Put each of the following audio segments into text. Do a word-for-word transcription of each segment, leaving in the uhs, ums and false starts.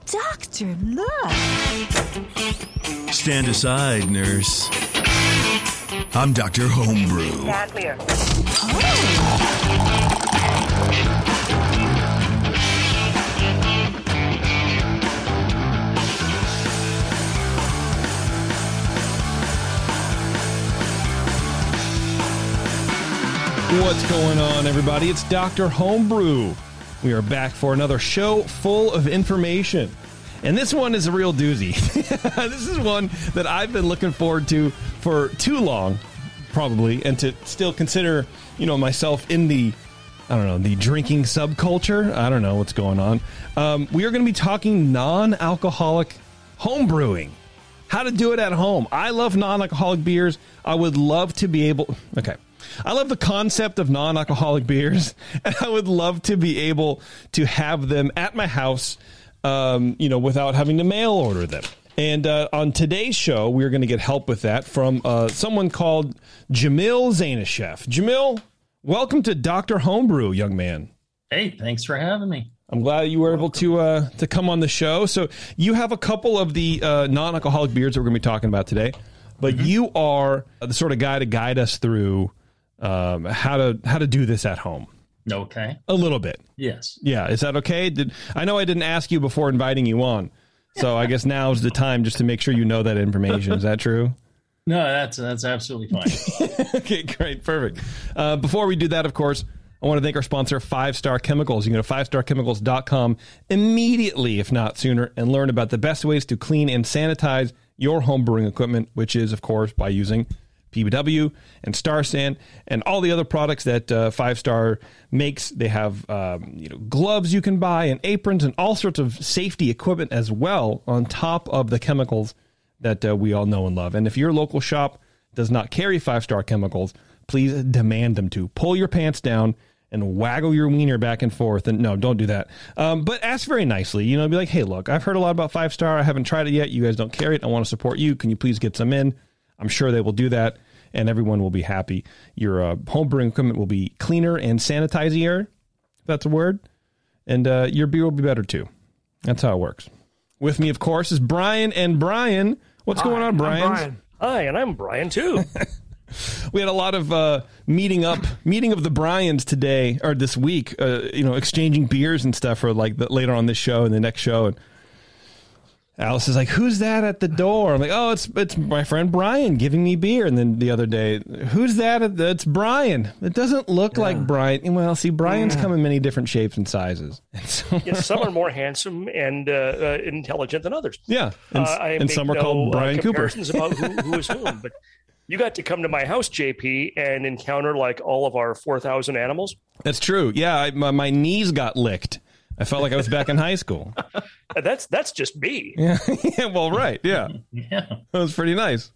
Doctor, look. Stand aside, nurse. I'm Doctor Homebrew. Stand clear. What's going on, everybody? It's Doctor Homebrew. We are back for another show full of information. And this one is a real doozy. This is one that I've been looking forward to for too long, probably, and to still consider, you know, myself in the, I don't know, the drinking subculture. I don't know what's going on. Um, we are going to be talking non-alcoholic home brewing. How to do it at home. I love non-alcoholic beers. I would love to be able... Okay. I love the concept of non-alcoholic beers, and I would love to be able to have them at my house, um, you know, without having to mail order them. And uh, on today's show, we're going to get help with that from uh, someone called Jamil Zainasheff. Jamil, welcome to Doctor Homebrew, young man. Hey, thanks for having me. I'm glad you were able to uh, to come on the show. So you have a couple of the uh, non-alcoholic beers that we're going to be talking about today, but mm-hmm. you are the sort of guy to guide us through um, how to how to do this at home. Okay. A little bit. Yes. Yeah. Is that okay? Did I know I didn't ask you before inviting you on, so I guess now's the time just to make sure you know that information. Is that true? No, that's that's absolutely fine. Okay, great. Perfect. Uh, before we do that, of course, I want to thank our sponsor, Five Star Chemicals. You can go to five star chemicals dot com immediately, if not sooner, and learn about the best ways to clean and sanitize your home brewing equipment, which is, of course, by using P B W and Star San and all the other products that uh, Five Star makes. They have um, you know, gloves you can buy and aprons and all sorts of safety equipment as well on top of the chemicals that uh, we all know and love. And if your local shop does not carry Five Star Chemicals, please demand them to. Pull your pants down and waggle your wiener back and forth. And no, don't do that. Um, but ask very nicely. You know, be like, hey, look, I've heard a lot about Five Star. I haven't tried it yet. You guys don't carry it. I want to support you. Can you please get some in? I'm sure they will do that, and everyone will be happy. Your uh, home brewing equipment will be cleaner and sanitizier, if that's a word, and uh, your beer will be better too. That's how it works. With me, of course, is Brian. And Brian, what's Hi, going on, Brian? I'm Brian. Hi, and I'm Brian too. We had a lot of uh, meeting up, meeting of the Bryans today or this week. Uh, you know, exchanging beers and stuff for like the, later on this show and the next show. And Alice is like, "Who's that at the door?" I'm like, "Oh, it's it's my friend Brian giving me beer." And then the other day, "Who's that? At the, it's Brian." It doesn't look yeah. like Brian. Well, see, Brian's yeah. come in many different shapes and sizes. And so, yes, some are more handsome and uh, uh, intelligent than others. Yeah, and, uh, and some are no, called Brian uh, Cooper. About who, who is whom, but you got to come to my house, J P, and encounter like all of our four thousand animals. That's true. Yeah, I, my, my knees got licked. I felt like I was back in high school. That's that's just me. Yeah. yeah. Well, right. Yeah. Yeah. That was pretty nice.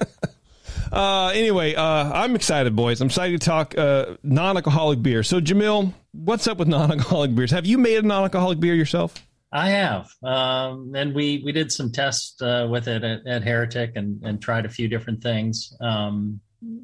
uh, anyway, uh, I'm excited, boys. I'm excited to talk uh, non-alcoholic beer. So, Jamil, what's up with non-alcoholic beers? Have you made a non-alcoholic beer yourself? I have, um, and we we did some tests uh, with it at, at Heretic and and tried a few different things. Um,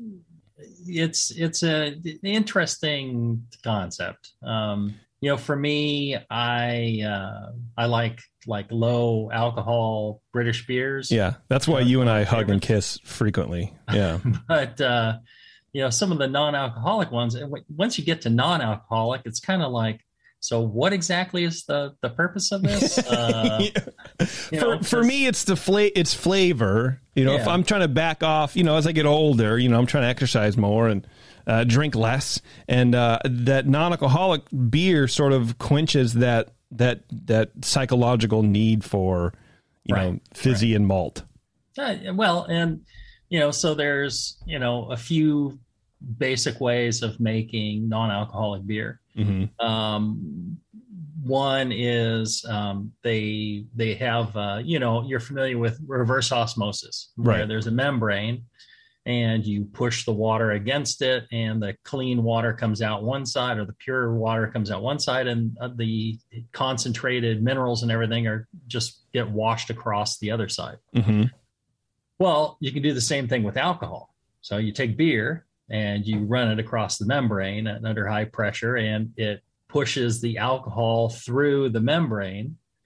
it's it's a interesting concept. Um, You know, for me, I uh, I like like low alcohol British beers. Yeah, that's why you and I hug and kiss frequently. Yeah, but uh, you know, some of the non-alcoholic ones. Once you get to non-alcoholic, it's kind of like, so what exactly is the, the purpose of this? Uh, yeah. you know, for for me, it's the fla- it's flavor. You know, yeah. if I'm trying to back off, you know, as I get older, you know, I'm trying to exercise more and uh, drink less, and uh, that non-alcoholic beer sort of quenches that that that psychological need for, you right. know, fizzy right. and malt. Uh, well, and you know, so there's you know a few basic ways of making non-alcoholic beer. Mm-hmm. Um, one is um, they they have uh, you know you're familiar with reverse osmosis, where right. there's a membrane, and you push the water against it, and the clean water comes out one side, or the pure water comes out one side, and uh, the concentrated minerals and everything are just get washed across the other side. Mm-hmm. Well, you can do the same thing with alcohol. So you take beer and you run it across the membrane under high pressure, and it pushes the alcohol through the membrane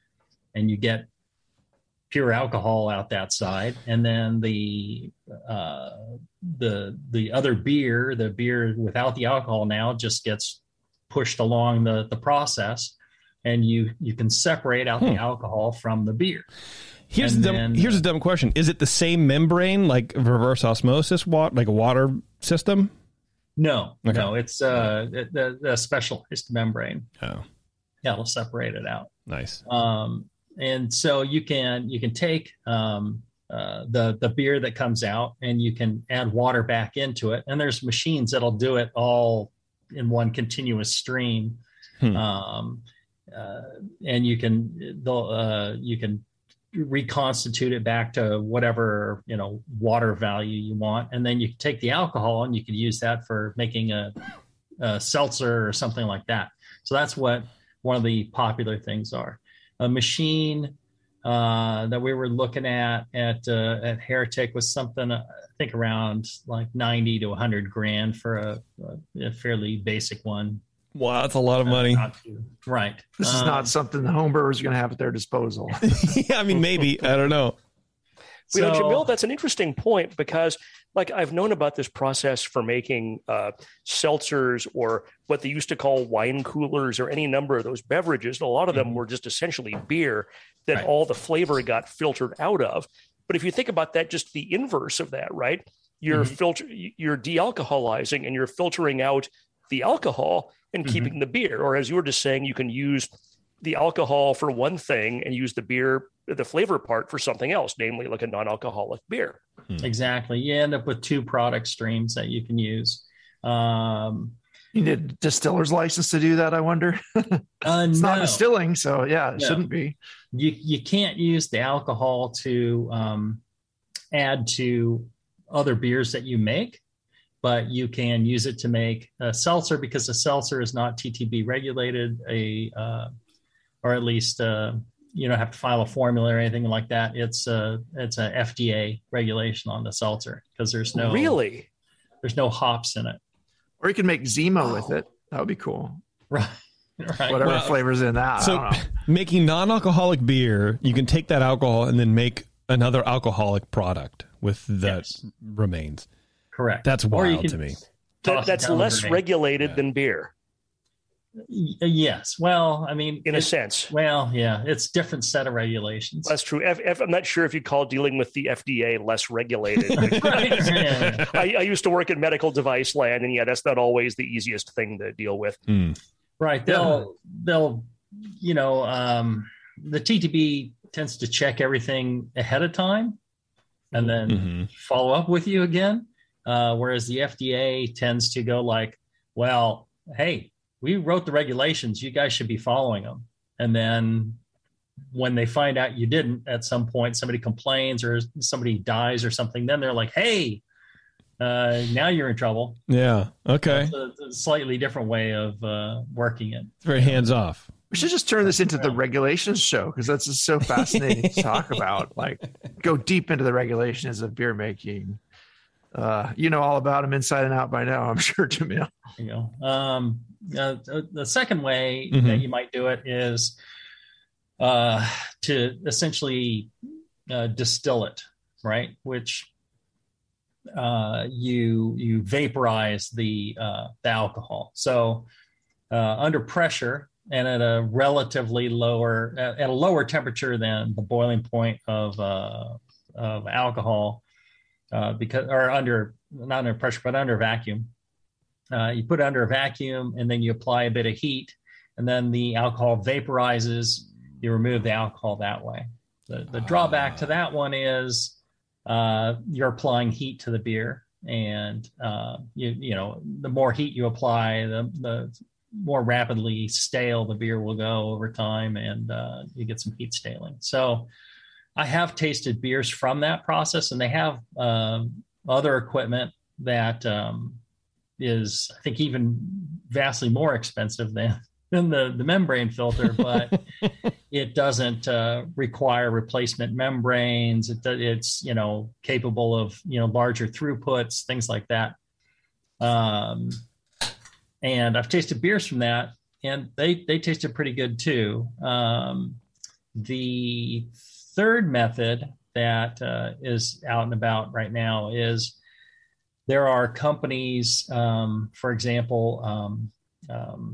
and you get pure alcohol out that side, and then the uh, the the other beer, the beer without the alcohol now, just gets pushed along the the process, and you you can separate out hmm. the alcohol from the beer. Here's and the dumb, then, here's a dumb question: is it the same membrane, like reverse osmosis, water, like a water system? No, okay. no, it's uh, the, the specialized membrane. Oh, yeah, it'll separate it out. Nice. Um, and so you can you can take um, uh, the the beer that comes out, and you can add water back into it. And there's machines that'll do it all in one continuous stream. Hmm. Um, uh, and you can they'll uh, you can reconstitute it back to whatever, you know, water value you want, and then you can take the alcohol and you could use that for making a, a seltzer or something like that. So that's what one of the popular things are. A machine uh, that we were looking at at uh, at Heretic was something uh, I think around like ninety to a hundred grand for a, a fairly basic one. Wow, that's a lot of money. Uh, right. This is um, not something the home brewers are going to have at their disposal. Yeah, I mean, maybe. I don't know. So, you know, Jamil, that's an interesting point, because like I've known about this process for making uh, seltzers, or what they used to call wine coolers, or any number of those beverages. And a lot of them mm-hmm. were just essentially beer that right. all the flavor got filtered out of. But if you think about that, just the inverse of that, right? You're mm-hmm. filter, you're de-alcoholizing, and you're filtering out the alcohol and mm-hmm. keeping the beer. Or as you were just saying, you can use the alcohol for one thing and use the beer, the flavor part, for something else, namely like a non-alcoholic beer. Exactly. You end up with two product streams that you can use. Um, you need a distiller's license to do that, I wonder. uh, it's no. not distilling, so yeah, it no. shouldn't be. You you can't use the alcohol to um, add to other beers that you make, but you can use it to make a seltzer, because a seltzer is not T T B regulated, a uh, or at least uh, you don't have to file a formula or anything like that. It's a it's a F D A regulation on the seltzer, because there's no really there's no hops in it. Or you can make Zima oh. with it. That would be cool. Right. Right. Whatever well, flavors in that. So making non-alcoholic beer, you can take that alcohol and then make another alcoholic product with that yes. remains. Correct. That's wild to me. That, that's less regulated yeah. than beer. Y- yes. Well, I mean, in a sense. Well, yeah, it's a different set of regulations. That's true. F- F- I'm not sure if you call dealing with the F D A less regulated. Right. Yeah. I, I used to work in medical device land, and yeah, that's not always the easiest thing to deal with. Mm. Right. They'll, they'll, you know, um, the T T B tends to check everything ahead of time and then mm-hmm. follow up with you again. Uh, whereas the F D A tends to go like, well, hey, we wrote the regulations, you guys should be following them. And then when they find out you didn't, at some point, somebody complains or somebody dies or something, then they're like, hey, uh, now you're in trouble. Yeah. Okay. It's a, a slightly different way of uh, working it. It's very hands off. We should just turn this into the regulations show, because that's just so fascinating to talk about. Like, go deep into the regulations of beer making. Uh, you know all about them inside and out by now, I'm sure, Jamil. You know, um, uh, the second way mm-hmm. that you might do it is uh, to essentially uh, distill it, right? Which uh, you you vaporize the uh, the alcohol. So uh, under pressure and at a relatively lower at a lower temperature than the boiling point of uh, of alcohol. Uh, because or under not under pressure but under vacuum, uh, you put it under a vacuum and then you apply a bit of heat, and then the alcohol vaporizes. You remove the alcohol that way. The, the drawback to that one is uh, you're applying heat to the beer, and uh, you you know the more heat you apply, the the more rapidly stale the beer will go over time, and uh, you get some heat staling. So I have tasted beers from that process, and they have um, other equipment that um, is, I think, even vastly more expensive than, than the, the membrane filter, but it doesn't uh, require replacement membranes. It, it's, you know, capable of, you know, larger throughputs, things like that. Um, and I've tasted beers from that, and they, they tasted pretty good too. Um, the third method that uh, is out and about right now is there are companies, um, for example, um, um,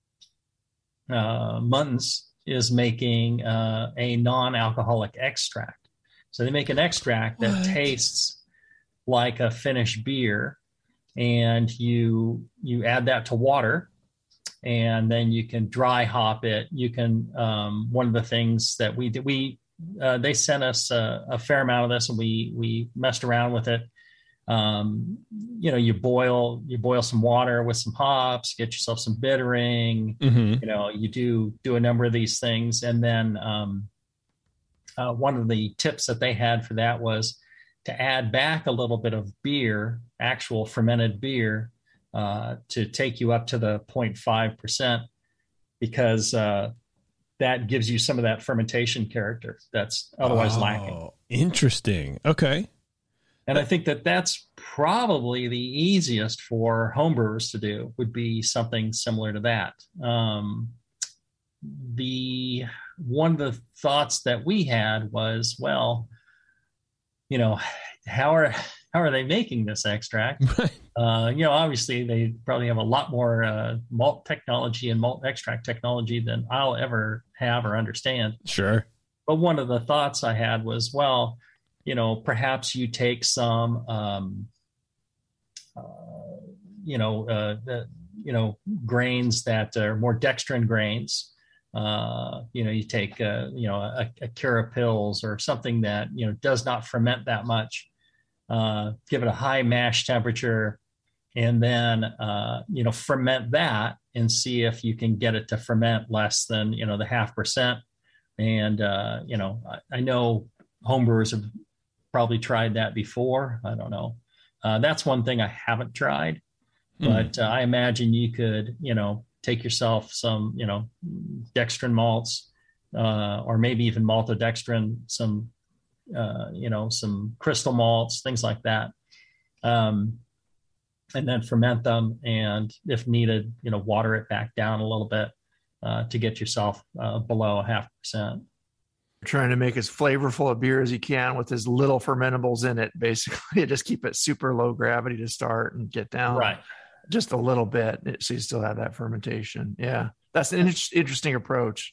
uh, Muntons is making uh, a non-alcoholic extract. So they make an extract that What? tastes like a finished beer, and you you add that to water, and then you can dry hop it. You can um, one of the things that we did, we uh, they sent us a, a fair amount of this, and we we messed around with it. Um, you know, you boil you boil some water with some hops, get yourself some bittering. Mm-hmm. You know, you do do a number of these things, and then um, uh, one of the tips that they had for that was to add back a little bit of beer, actual fermented beer, uh, to take you up to the zero point five percent, because uh, that gives you some of that fermentation character that's otherwise oh, lacking. Interesting. Okay. And I think that that's probably the easiest for homebrewers to do, would be something similar to that. Um, the one of the thoughts that we had was, well, you know, how are how are they making this extract? uh, you know, obviously they probably have a lot more uh, malt technology and malt extract technology than I'll ever have or understand. Sure. But one of the thoughts I had was, well, you know, perhaps you take some, um, uh, you know, uh, the, you know, grains that are more dextrin grains. Uh, you know, you take, uh, you know, a, a Cara Pils or something that, you know, does not ferment that much. Uh, give it a high mash temperature, and then, uh, you know, ferment that and see if you can get it to ferment less than, you know, the half percent. And, uh, you know, I, I know homebrewers have probably tried that before. I don't know. Uh, that's one thing I haven't tried, but uh, I imagine you could, you know, take yourself some, you know, dextrin malts, uh, or maybe even maltodextrin, some, uh, you know, some crystal malts, things like that. Um, and then ferment them. And if needed, you know, water it back down a little bit uh, to get yourself uh, below a half percent. Trying to make as flavorful a beer as you can with as little fermentables in it, basically. Just keep it super low gravity to start and get down right just a little bit, so you still have that fermentation. Yeah, that's an inter- interesting approach.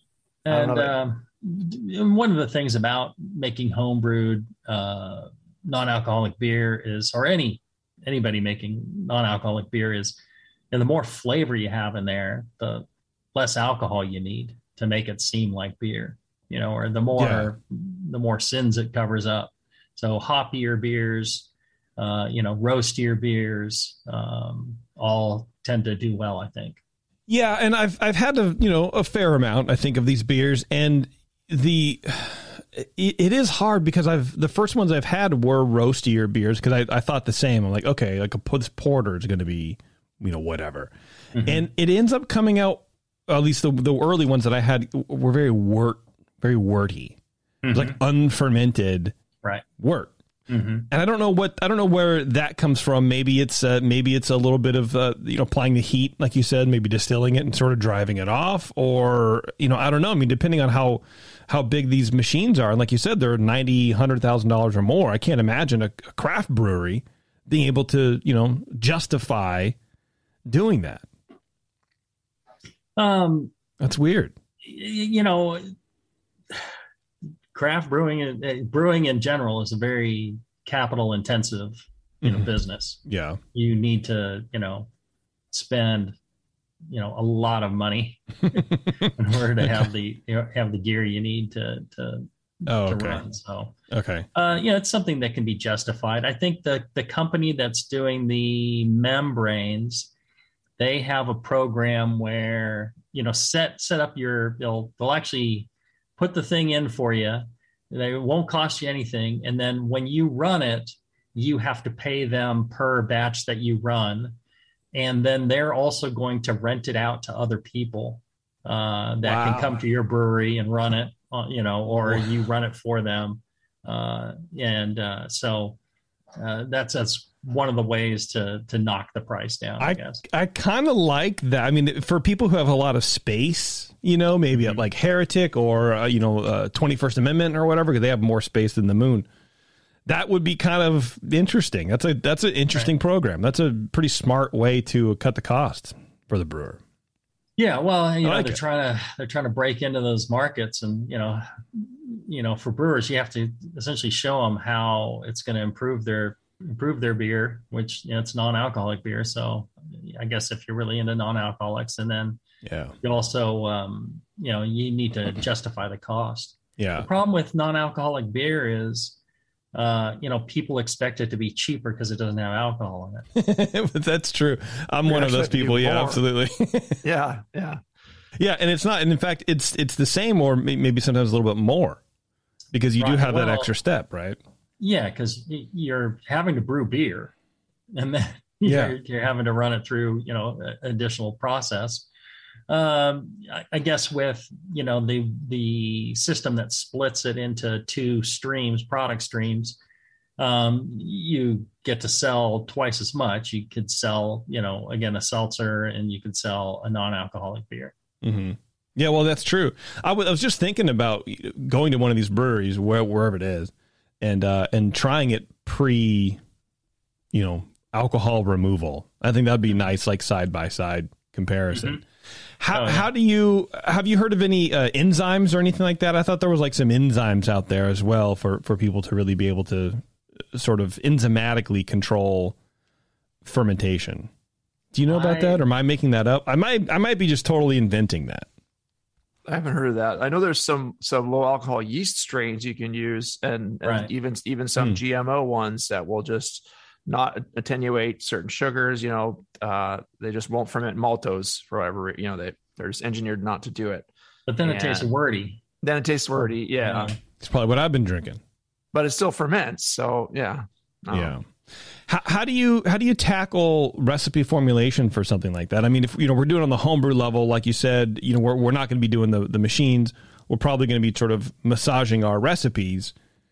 And um, one of the things about making homebrewed uh, non-alcoholic beer is, or any anybody making non-alcoholic beer is, you know, the more flavor you have in there, the less alcohol you need to make it seem like beer. You know, or the more Yeah. the more sins it covers up. So hoppier beers, uh, you know, roastier beers, um, all tend to do well, I think. Yeah, and I've I've had a you know a fair amount, I think, of these beers, and the it, it is hard because I've the first ones I've had were roastier beers because I, I thought the same. I'm like, okay, like a this porter is going to be, you know, whatever, mm-hmm. and it ends up coming out. At least the the early ones that I had were very wort. very worty, mm-hmm. like unfermented right. wort. Mm-hmm. And I don't know what, I don't know where that comes from. Maybe it's, uh, maybe it's a little bit of, uh, you know, applying the heat, like you said, maybe distilling it and sort of driving it off, or, you know, I don't know. I mean, depending on how, how big these machines are. And like you said, they're ninety, a hundred thousand dollars or more. I can't imagine a, a craft brewery being able to, you know, justify doing that. Um, That's weird. You know, craft brewing, uh, brewing in general is a very capital intensive, you know, mm-hmm. business. Yeah. You need to, you know, spend, you know, a lot of money in order to have the, you know, have the gear you need to, to, oh, to okay. run. So, okay. Uh, you know, it's something that can be justified. I think the, the company that's doing the membranes, they have a program where, you know, set, set up your, they'll, they'll actually put the thing in for you. They won't cost you anything. And then when you run it, you have to pay them per batch that you run. And then they're also going to rent it out to other people uh, that wow. can come to your brewery and run it, uh, you know, or wow. you run it for them. Uh, and uh, so uh, that's, that's one of the ways to to knock the price down, I, I guess. I kind of like that. I mean, for people who have a lot of space, you know, maybe at like Heretic or, uh, you know, uh, twenty-first Amendment or whatever, because they have more space than the Moon. That would be kind of interesting. That's a that's an interesting right. program. That's a pretty smart way to cut the cost for the brewer. Yeah, well, you know, like they're it. trying to they're trying to break into those markets, and you know, you know, for brewers, you have to essentially show them how it's going to improve their improve their beer, which, you know, it's non-alcoholic beer. So, I guess if you're really into non-alcoholics, and then yeah, you also, um, you know, you need to justify the cost. Yeah. The problem with non-alcoholic beer is, uh, you know, people expect it to be cheaper because it doesn't have alcohol in it. That's true. I'm We're one of those people. Yeah, more. absolutely. yeah, yeah, yeah. And it's not. And in fact, it's it's the same, or maybe sometimes a little bit more, because you right. do have well, that extra step, right? Yeah, because you're having to brew beer, and then yeah. you're, you're having to run it through, you know, additional process. Um, I, I guess with, you know, the the system that splits it into two streams, product streams, um, you get to sell twice as much. You could sell, you know, again, a seltzer, and you could sell a non-alcoholic beer. Mm-hmm. Yeah, well, that's true. I, w- I was just thinking about going to one of these breweries, where, wherever it is, and uh, and trying it pre, you know, alcohol removal. I think that'd be nice, like side by side comparison. Mm-hmm. How oh, yeah. how do you have you heard of any uh, enzymes or anything like that? I thought there was like some enzymes out there as well for, for people to really be able to sort of enzymatically control fermentation. Do you know about I, that, or am I making that up? I might I might be just totally inventing that. I haven't heard of that. I know there's some some low alcohol yeast strains you can use, and, and right. even even some hmm. G M O ones that will just not attenuate certain sugars. You know, uh, they just won't ferment maltose for whatever. You know, they they're just engineered not to do it. But then and it tastes wordy. Then it tastes wordy. Yeah, yeah. It's probably what I've been drinking. But it still ferments. So yeah, um, yeah. How, how do you how do you tackle recipe formulation for something like that? I mean, if you know we're doing it on the homebrew level, like you said, you know we're we're not going to be doing the the machines. We're probably going to be sort of massaging our recipes.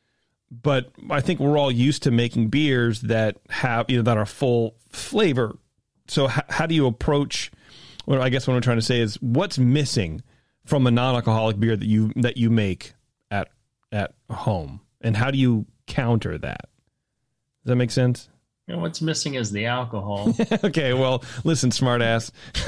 But I think we're all used to making beers that have, you know, that are full flavor. So h- how do you approach? Well, I guess what I'm trying to say is, what's missing from a non-alcoholic beer that you that you make at at home, and how do you counter that? Does that make sense? You know, what's missing is the alcohol. Okay, well, listen, smartass.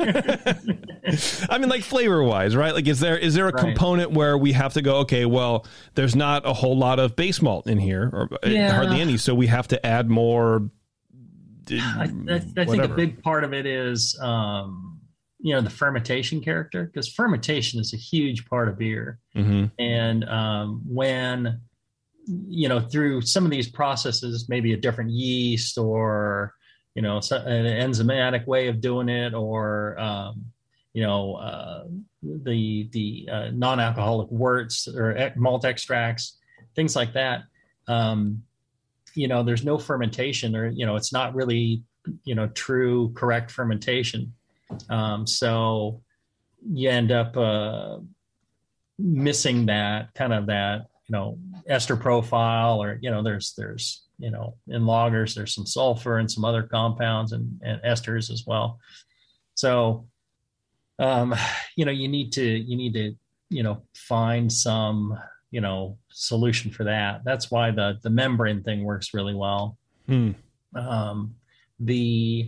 I mean, like flavor wise, right? Like, is there is there a right. component where we have to go, okay, well, there's not a whole lot of base malt in here, or yeah. hardly any, so we have to add more. I, I, I think a big part of it is, um, you know, the fermentation character, because fermentation is a huge part of beer. Mm-hmm. And um, when, you know, through some of these processes, maybe a different yeast or, you know, an enzymatic way of doing it, or, um, you know, uh, the the uh, non-alcoholic worts or malt extracts, things like that. Um, you know, there's no fermentation, or, you know, it's not really, you know, true, correct fermentation. Um, so you end up uh, missing that kind of that, you know, ester profile, or, you know, there's, there's, you know, in lagers, there's some sulfur and some other compounds, and, and esters as well. So, um, you know, you need to, you need to, you know, find some, you know, solution for that. That's why the, the membrane thing works really well. Hmm. Um, the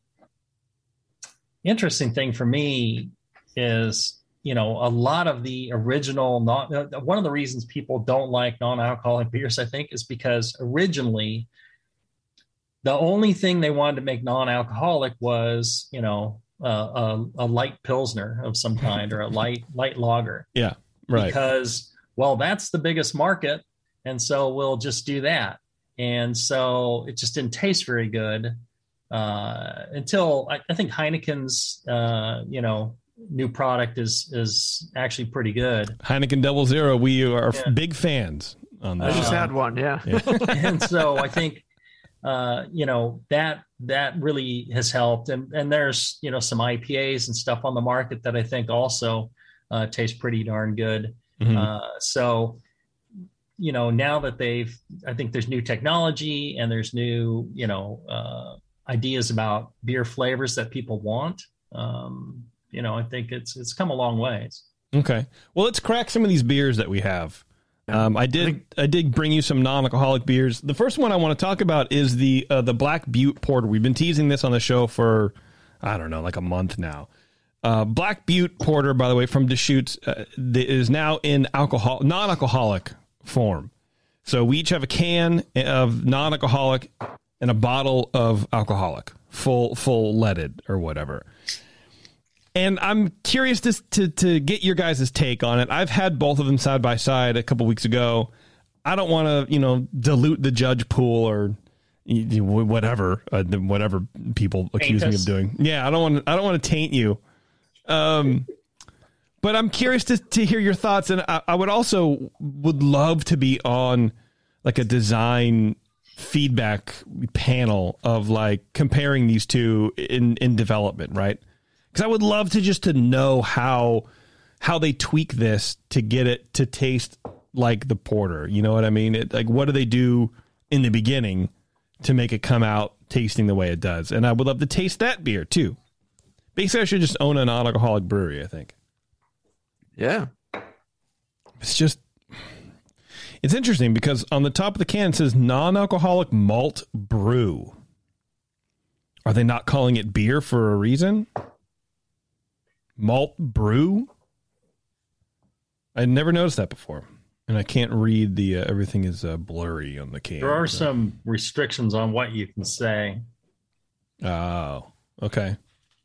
interesting thing for me is, you know, a lot of the original, non, one of the reasons people don't like non-alcoholic beers, I think, is because originally the only thing they wanted to make non-alcoholic was, you know, uh, a, a light Pilsner of some kind, or a light, light lager. Yeah. Right. Because, well, that's the biggest market. And so we'll just do that. And so it just didn't taste very good uh, until I, I think Heineken's, uh, you know, new product is is actually pretty good. Heineken Double Zero, we are yeah. big fans on that. I just Uh, had one, yeah. Yeah. And so I think uh, you know, that that really has helped. And and there's, you know, some I P As and stuff on the market that I think also uh, taste pretty darn good. Mhm. Uh, so you know, now that they've, I think there's new technology and there's new, you know, uh, ideas about beer flavors that people want. Um, you know, I think it's it's come a long ways. Okay. Well, let's crack some of these beers that we have. Um, I did I did bring you some non-alcoholic beers. The first one I want to talk about is the uh, the Black Butte Porter. We've been teasing this on the show for, I don't know, like a month now. Uh, Black Butte Porter, by the way, from Deschutes, uh, is now in alcohol non-alcoholic form. So we each have a can of non-alcoholic and a bottle of alcoholic, full full leaded or whatever. And I'm curious to, to to get your guys' take on it. I've had both of them side by side a couple weeks ago. I don't want to, you know, dilute the judge pool or whatever, uh, whatever people accuse me of doing. Yeah, I don't want. I don't want to taint you. Um, but I'm curious to to hear your thoughts, and I, I would also would love to be on like a design feedback panel of like comparing these two in in development, right? Because I would love to just to know how how they tweak this to get it to taste like the porter. You know what I mean? It, like, what do they do in the beginning to make it come out tasting the way it does? And I would love to taste that beer too. Basically, I should just own a non-alcoholic brewery, I think. Yeah. It's just, it's interesting because on the top of the can it says non-alcoholic malt brew. Are they not calling it beer for a reason? Malt brew? I never noticed that before. And I can't read the, uh, everything is uh, blurry on the can. There are so. some restrictions on what you can say. Oh, okay.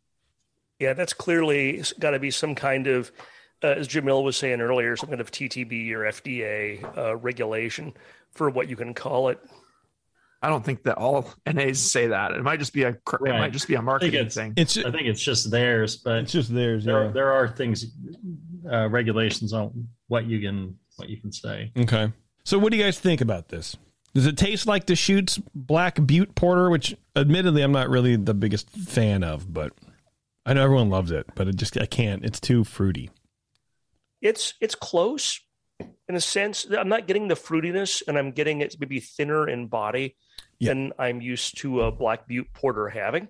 Yeah, that's clearly got to be some kind of, uh, as Jamil was saying earlier, some kind of T T B or F D A uh, regulation for what you can call it. I don't think that all N As say that. It might just be a Right. it might just be a marketing it's, thing. It's I think it's just theirs, but it's just theirs. there Yeah. there are things, uh, regulations on what you can what you can say. Okay. So what do you guys think about this? Does it taste like Deschutes Black Butte Porter, which admittedly I'm not really the biggest fan of, but I know everyone loves it, but it just I can't. It's too fruity. It's it's close in a sense. I'm not getting the fruitiness, and I'm getting it maybe thinner in body Yeah. than I'm used to a Black Butte Porter having.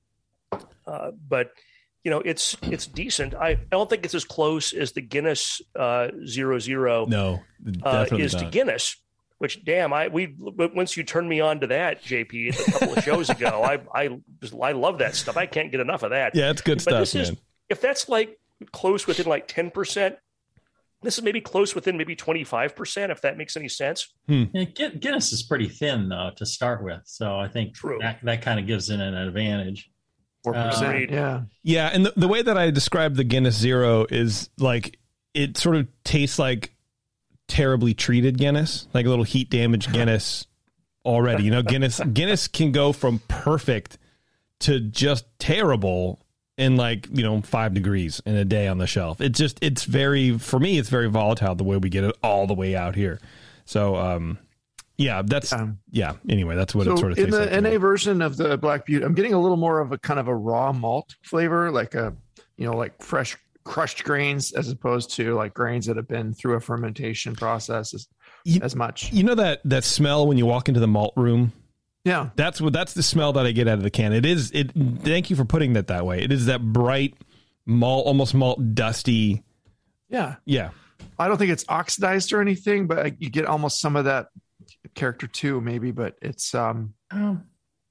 Uh, but you know, it's it's decent. I, I don't think it's as close as the Guinness uh, zero zero No, uh, definitely is not. to Guinness. Which damn, I we once you turned me on to that, J P, a couple of shows ago, I I just I love that stuff. I can't get enough of that. Yeah, it's good But stuff, this man. is if that's like close within like ten percent. This is maybe close within maybe twenty-five percent, if that makes any sense. Yeah, Gu- Guinness is pretty thin though to start with, so I think True. that that kind of gives it an advantage. Four Uh, percent. Yeah. Yeah, and the, the way that I describe the Guinness Zero is like it sort of tastes like terribly treated Guinness, like a little heat damaged Guinness already. You know, Guinness Guinness can go from perfect to just terrible in like, you know, five degrees in a day on the shelf. It's just it's very for me it's very volatile the way we get it all the way out here. So um yeah, that's Um, yeah. Anyway, that's what so it sort of in tastes the like. to N me. A version of the Black Butte, I'm getting a little more of a kind of a raw malt flavor, like a, you know, like fresh crushed grains as opposed to like grains that have been through a fermentation process as, You- as much. You know that that smell when you walk into the malt room? Yeah. That's what that's the smell that I get out of the can. It is it thank you for putting that that way. It is that bright malt, almost malt dusty. Yeah. Yeah. I don't think it's oxidized or anything, but you get almost some of that character too, maybe, but it's, um, Um,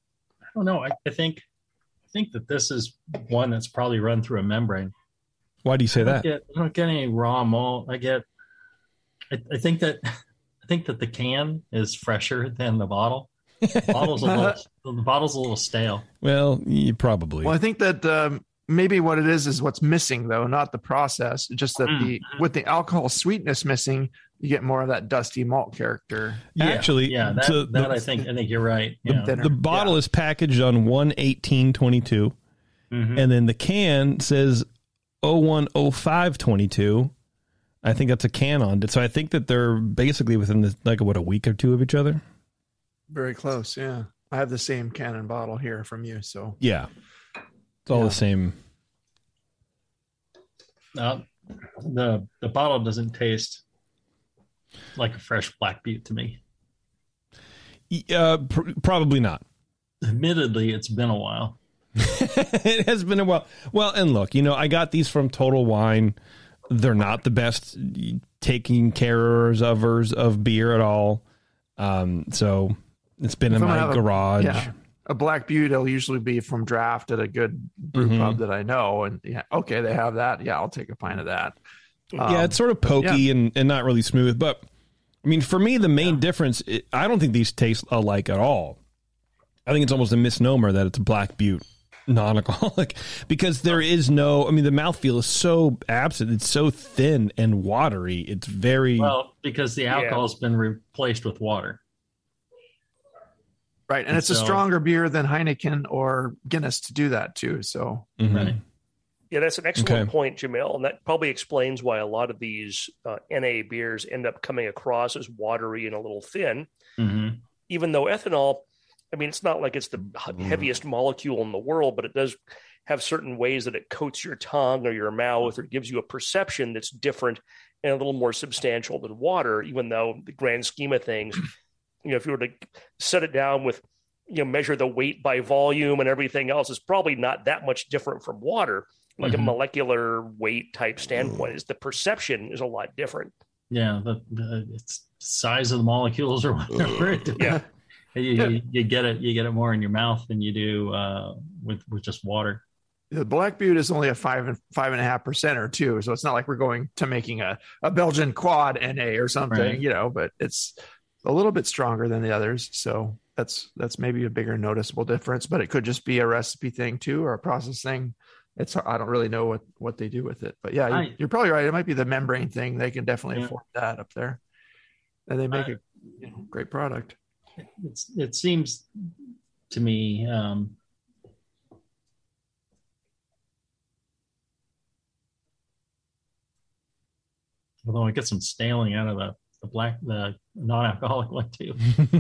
I don't know. I, I think I think that this is one that's probably run through a membrane. Why do you say I don't that? get, I don't get any raw malt. I get. I, I think that I think that the can is fresher than the bottle. The bottle's a little. The bottle's a little stale. Well, you probably. well, I think that, um, maybe what it is is what's missing though, not the process. Just that the with the alcohol sweetness missing, you get more of that dusty malt character. Yeah, Actually, yeah. That, so that the- I think. I think you're right. The Yeah. thinner. The bottle is packaged on one eighteen twenty-two, Mhm. and then the can says oh one oh five twenty-two. I think that's a can on it. So I think that they're basically within the, like what, a week or two of each other. Very close. Yeah. I have the same can and bottle here from you. So Yeah. It's all Yeah. the same. Uh, the the bottle doesn't taste like a fresh Black Butte to me. Uh, pr- probably not. Admittedly, it's been a while. It has been a while. Well, and look, you know, I got these from Total Wine. They're not the best taking carers ofers of beer at all. Um, so it's been If in I'm gonna my have a- garage. yeah. A Black Butte will usually be from draft at a good brew Mhm. pub that I know. And yeah, okay, they have that. Yeah, I'll take a pint of that. Yeah, Um, it's sort of pokey yeah. and, and not really smooth. But I mean, for me, the main difference, it, I don't think these taste alike at all. I think it's almost a misnomer that it's a Black Butte non-alcoholic because there is no, I mean, the mouthfeel is so absent. It's so thin and watery. It's very, Well, because the alcohol's been replaced with water. Right. And it's a So- stronger beer than Heineken or Guinness to do that too. So Mhm. Right. Yeah, that's an excellent Okay. point, Jamil, and that probably explains why a lot of these uh, N A beers end up coming across as watery and a little thin. Mm-hmm. Even though ethanol, I mean, it's not like it's the heaviest molecule in the world, but it does have certain ways that it coats your tongue or your mouth, or gives you a perception that's different and a little more substantial than water. Even though the grand scheme of things, you know, if you were to set it down with, you know, measure the weight by volume and everything else, it's probably not that much different from water. Like Mhm. a molecular weight type standpoint, is the perception is a lot different. Yeah, the, the it's size of the molecules or whatever. Yeah. you, you, you get it. You get it more in your mouth than you do uh, with with just water. the Black Butte is only a five and five and a half percent or two. So it's not like we're going to making a, a Belgian quad N A or something, Right. you know, but it's a little bit stronger than the others. So that's, that's maybe a bigger noticeable difference, but it could just be a recipe thing too, or a process thing. It's, I don't really know what, what they do with it, but yeah, I- you, you're probably right. It might be the membrane thing. They can definitely Yeah. afford that up there, and they make I- a you know, great product. It's it seems to me um, although I get some staling out of the the black the non-alcoholic one too.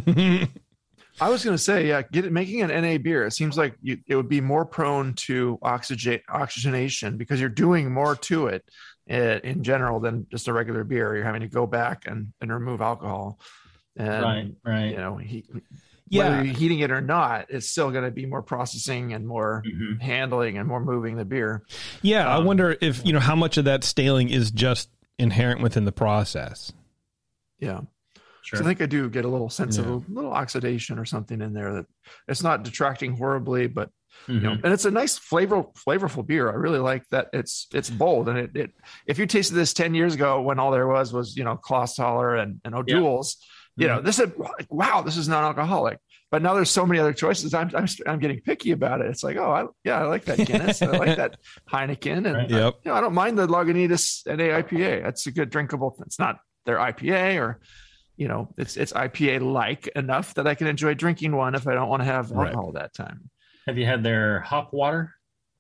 I was going to say, yeah, get it, making an N A beer. It seems like you, it would be more prone to oxygen oxygenation because you're doing more to it uh, in general than just a regular beer. You're having to go back and, and remove alcohol, and Right, right. you know, he, Yeah. whether you're heating it or not, it's still going to be more processing and more Mhm. handling and more moving the beer. Yeah, I Um, wonder if, you know, how much of that staling is just inherent within the process. Yeah. Sure. So I think I do get a little sense Yeah. of a little oxidation or something in there that it's not detracting horribly, but you know, Mhm. and it's a nice flavor, flavorful beer. I really like that. It's, it's bold. And it, it, if you tasted this ten years ago, when all there was, was, you know, Klosthaler and, and O'Doul's, you know, this is like, wow, this is non-alcoholic, but now there's so many other choices. I'm, I'm, I'm getting picky about it. It's like, oh, I, yeah, I like that Guinness. I like that Heineken. And, Right. Yep. you know, I don't mind the Lagunitas N A I P A. That's a good drinkable. It's not their I P A or, you know, it's, it's I P A like enough that I can enjoy drinking one if I don't want to have Right. alcohol that time. Have you had their hop water?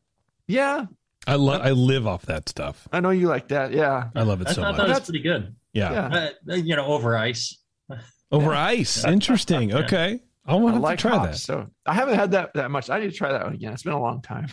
Yeah. I love. I live off that stuff. I know you like that. Yeah. I love it I so thought much. that was That's- pretty good. Yeah. Yeah. Uh, you know, over ice. Over ice. Interesting. Yeah. Okay. I want I to like try hops, that. So I haven't had that that much. I need to try that one again. It's been a long time.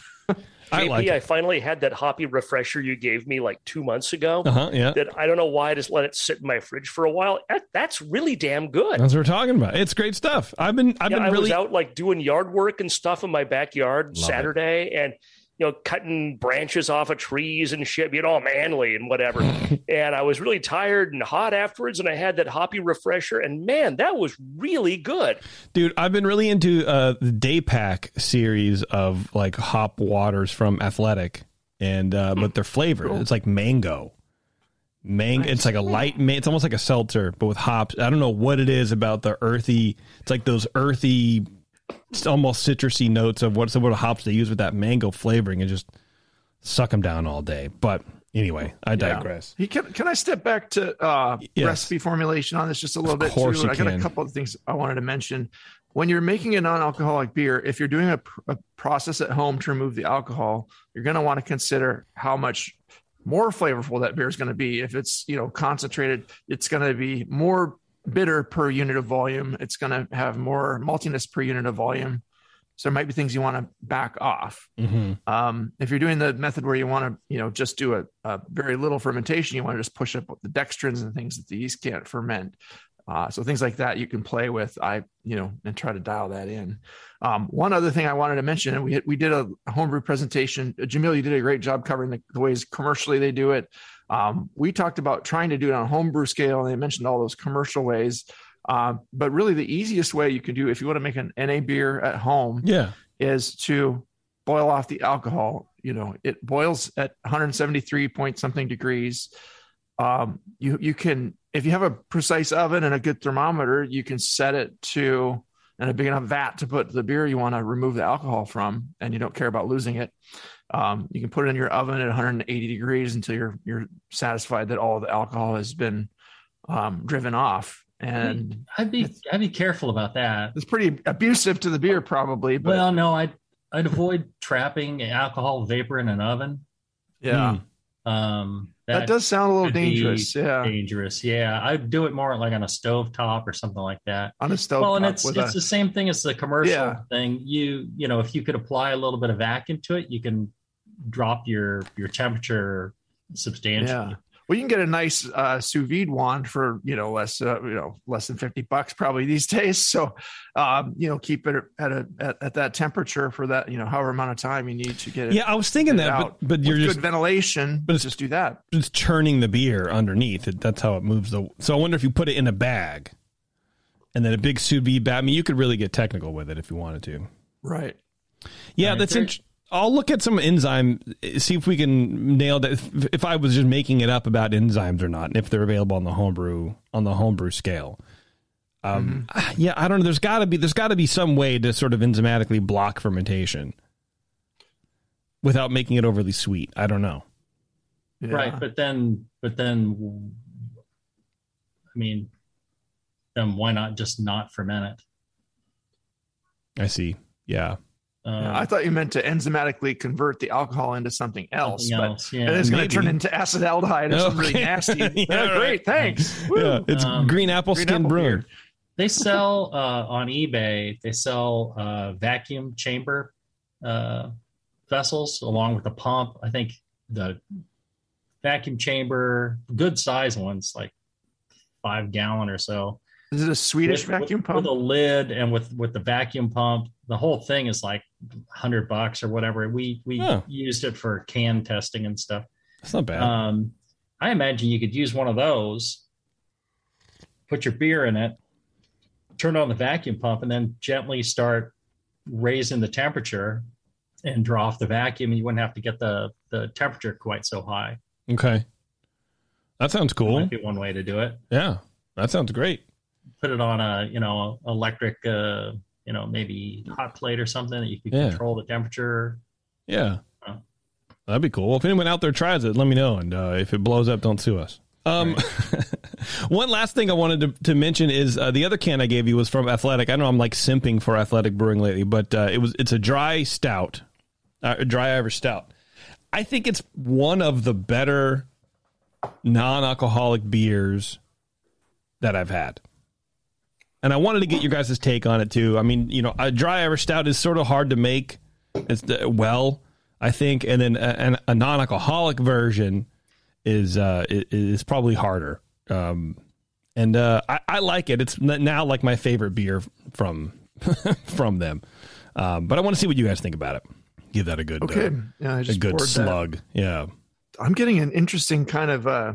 I J P, like I it. finally had that hoppy refresher you gave me like two months ago. Uh huh. Yeah. That I don't know why I just let it sit in my fridge for a while. That, that's really damn good. That's what we're talking about. It's great stuff. I've been. I've Yeah, been I really. was out like doing yard work and stuff in my backyard Love Saturday, and you know, cutting branches off of trees and shit, being all manly and whatever. And I was really tired and hot afterwards, and I had that hoppy refresher, and man, that was really good. Dude, I've been really into uh, the Day Pack series of like hop waters from Athletic, and uh, but they're flavored. Cool. It's like mango, mango. Nice. It's like a light. ma- It's almost like a seltzer, but with hops. I don't know what it is about the earthy. It's like those earthy, it's almost citrusy notes of what's what hops they use with that mango flavoring, and just suck them down all day. But anyway, I digress. He can can I step back to uh, Yes. recipe formulation on this just a little Of bit course too? you I got can. a couple of things I wanted to mention. When you're making a non-alcoholic beer, if you're doing a, pr- a process at home to remove the alcohol, you're going to want to consider how much more flavorful that beer is going to be. If it's, you know, concentrated, it's going to be more bitter per unit of volume. It's going to have more maltiness per unit of volume. So there might be things you want to back off. Mm-hmm. Um, if you're doing the method where you want to, you know, just do a, a very little fermentation, you want to just push up the dextrins and things that the yeast can't ferment. Uh, so things like that you can play with, I, you know, and try to dial that in. Um, one other thing I wanted to mention, and we we did a homebrew presentation. Jamil, you did a great job covering the, the ways commercially they do it. Um, we talked about trying to do it on a homebrew scale, and they mentioned all those commercial ways. Uh, but really the easiest way you can do if you want to make an N A beer at home Yeah. is to boil off the alcohol. You know, it boils at one seventy-three point something degrees. Um, you, you can, if you have a precise oven and a good thermometer, you can set it to, and a big enough vat to put the beer you want to remove the alcohol from, and you don't care about losing it. Um, you can put it in your oven at one eighty degrees until you're, you're satisfied that all the alcohol has been um, driven off. And I'd be I'd be careful about that. it's pretty abusive to the beer, probably. But Well, no, I'd I'd avoid trapping alcohol vapor in an oven. yeah, Um, that, does sound a little could be dangerous. Yeah, dangerous. Yeah, I'd do it more like on a stove top or something like that. on a stove. Well, and top it's with it's a, the same thing as the commercial Yeah. thing. You you know, if you could apply a little bit of vacuum to it, you can drop your your temperature substantially. yeah. Well, you can get a nice uh, sous vide wand for you know less uh, you know less than fifty bucks probably these days. So um, you know keep it at a at, at that temperature for that you know however amount of time you need to get it. Yeah, I was thinking get it that, out. but, but you're With just good ventilation. but it's- just do that. just churning the beer underneath. It, that's how it moves. The So I wonder if you put it in a bag and then a big sous vide bag. I mean, you could really get technical with it if you wanted to. Right. Yeah, Right. that's There- int- I'll look at some enzyme, see if we can nail that. If, if I was just making it up about enzymes or not, and if they're available on the homebrew on the homebrew scale. Um, Yeah, I don't know. There's got to be there's got to be some way to sort of enzymatically block fermentation without making it overly sweet. I don't know. Yeah. Right, but then but then I mean, then why not just not ferment it? I see. Yeah. Um, Yeah, I thought you meant to enzymatically convert the alcohol into something else, something but else, and yeah. it's going Maybe. to turn into acetaldehyde or something really Okay. nasty. Yeah, Yeah, right. great, thanks. Woo. Yeah, it's Um, green apple Green skin apple brewing. beer. They sell uh, on eBay. They sell uh, vacuum chamber uh, vessels along with the pump. I think the vacuum chamber, good size ones, like five gallon or so. Is it a Swedish with, vacuum with, pump? with a lid and with with the vacuum pump. The whole thing is like hundred bucks or whatever. We we Oh. used it for can testing and stuff. That's not bad. Um, I imagine you could use one of those, put your beer in it, turn on the vacuum pump, and then gently start raising the temperature and draw off the vacuum. And you wouldn't have to get the, the temperature quite so high. Okay. That sounds That cool. might be one way to do it. Yeah. That sounds great. Put it on a, you know, electric, uh, you know, maybe hot plate or something that you can Yeah. control the temperature. Yeah. Oh. That'd be cool. Well, if anyone out there tries it, let me know. And uh, if it blows up, don't sue us. Um, one last thing I wanted to, to mention is uh, the other can I gave you was from Athletic. I know I'm like simping for Athletic Brewing lately, but uh, it was it's a dry stout, uh, a dry Irish stout. I think it's one of the better non-alcoholic beers that I've had. And I wanted to get your guys' take on it too. I mean, you know, a dry Irish stout is sort of hard to make. It's the, well, I think, and then a, a non-alcoholic version is uh, is probably harder. Um, and uh, I, I like it. It's now like my favorite beer from from them. Um, but I want to see what you guys think about it. Give that a good Okay. uh, Yeah, I a just good poured that. slug. Yeah. I'm getting an interesting kind of uh,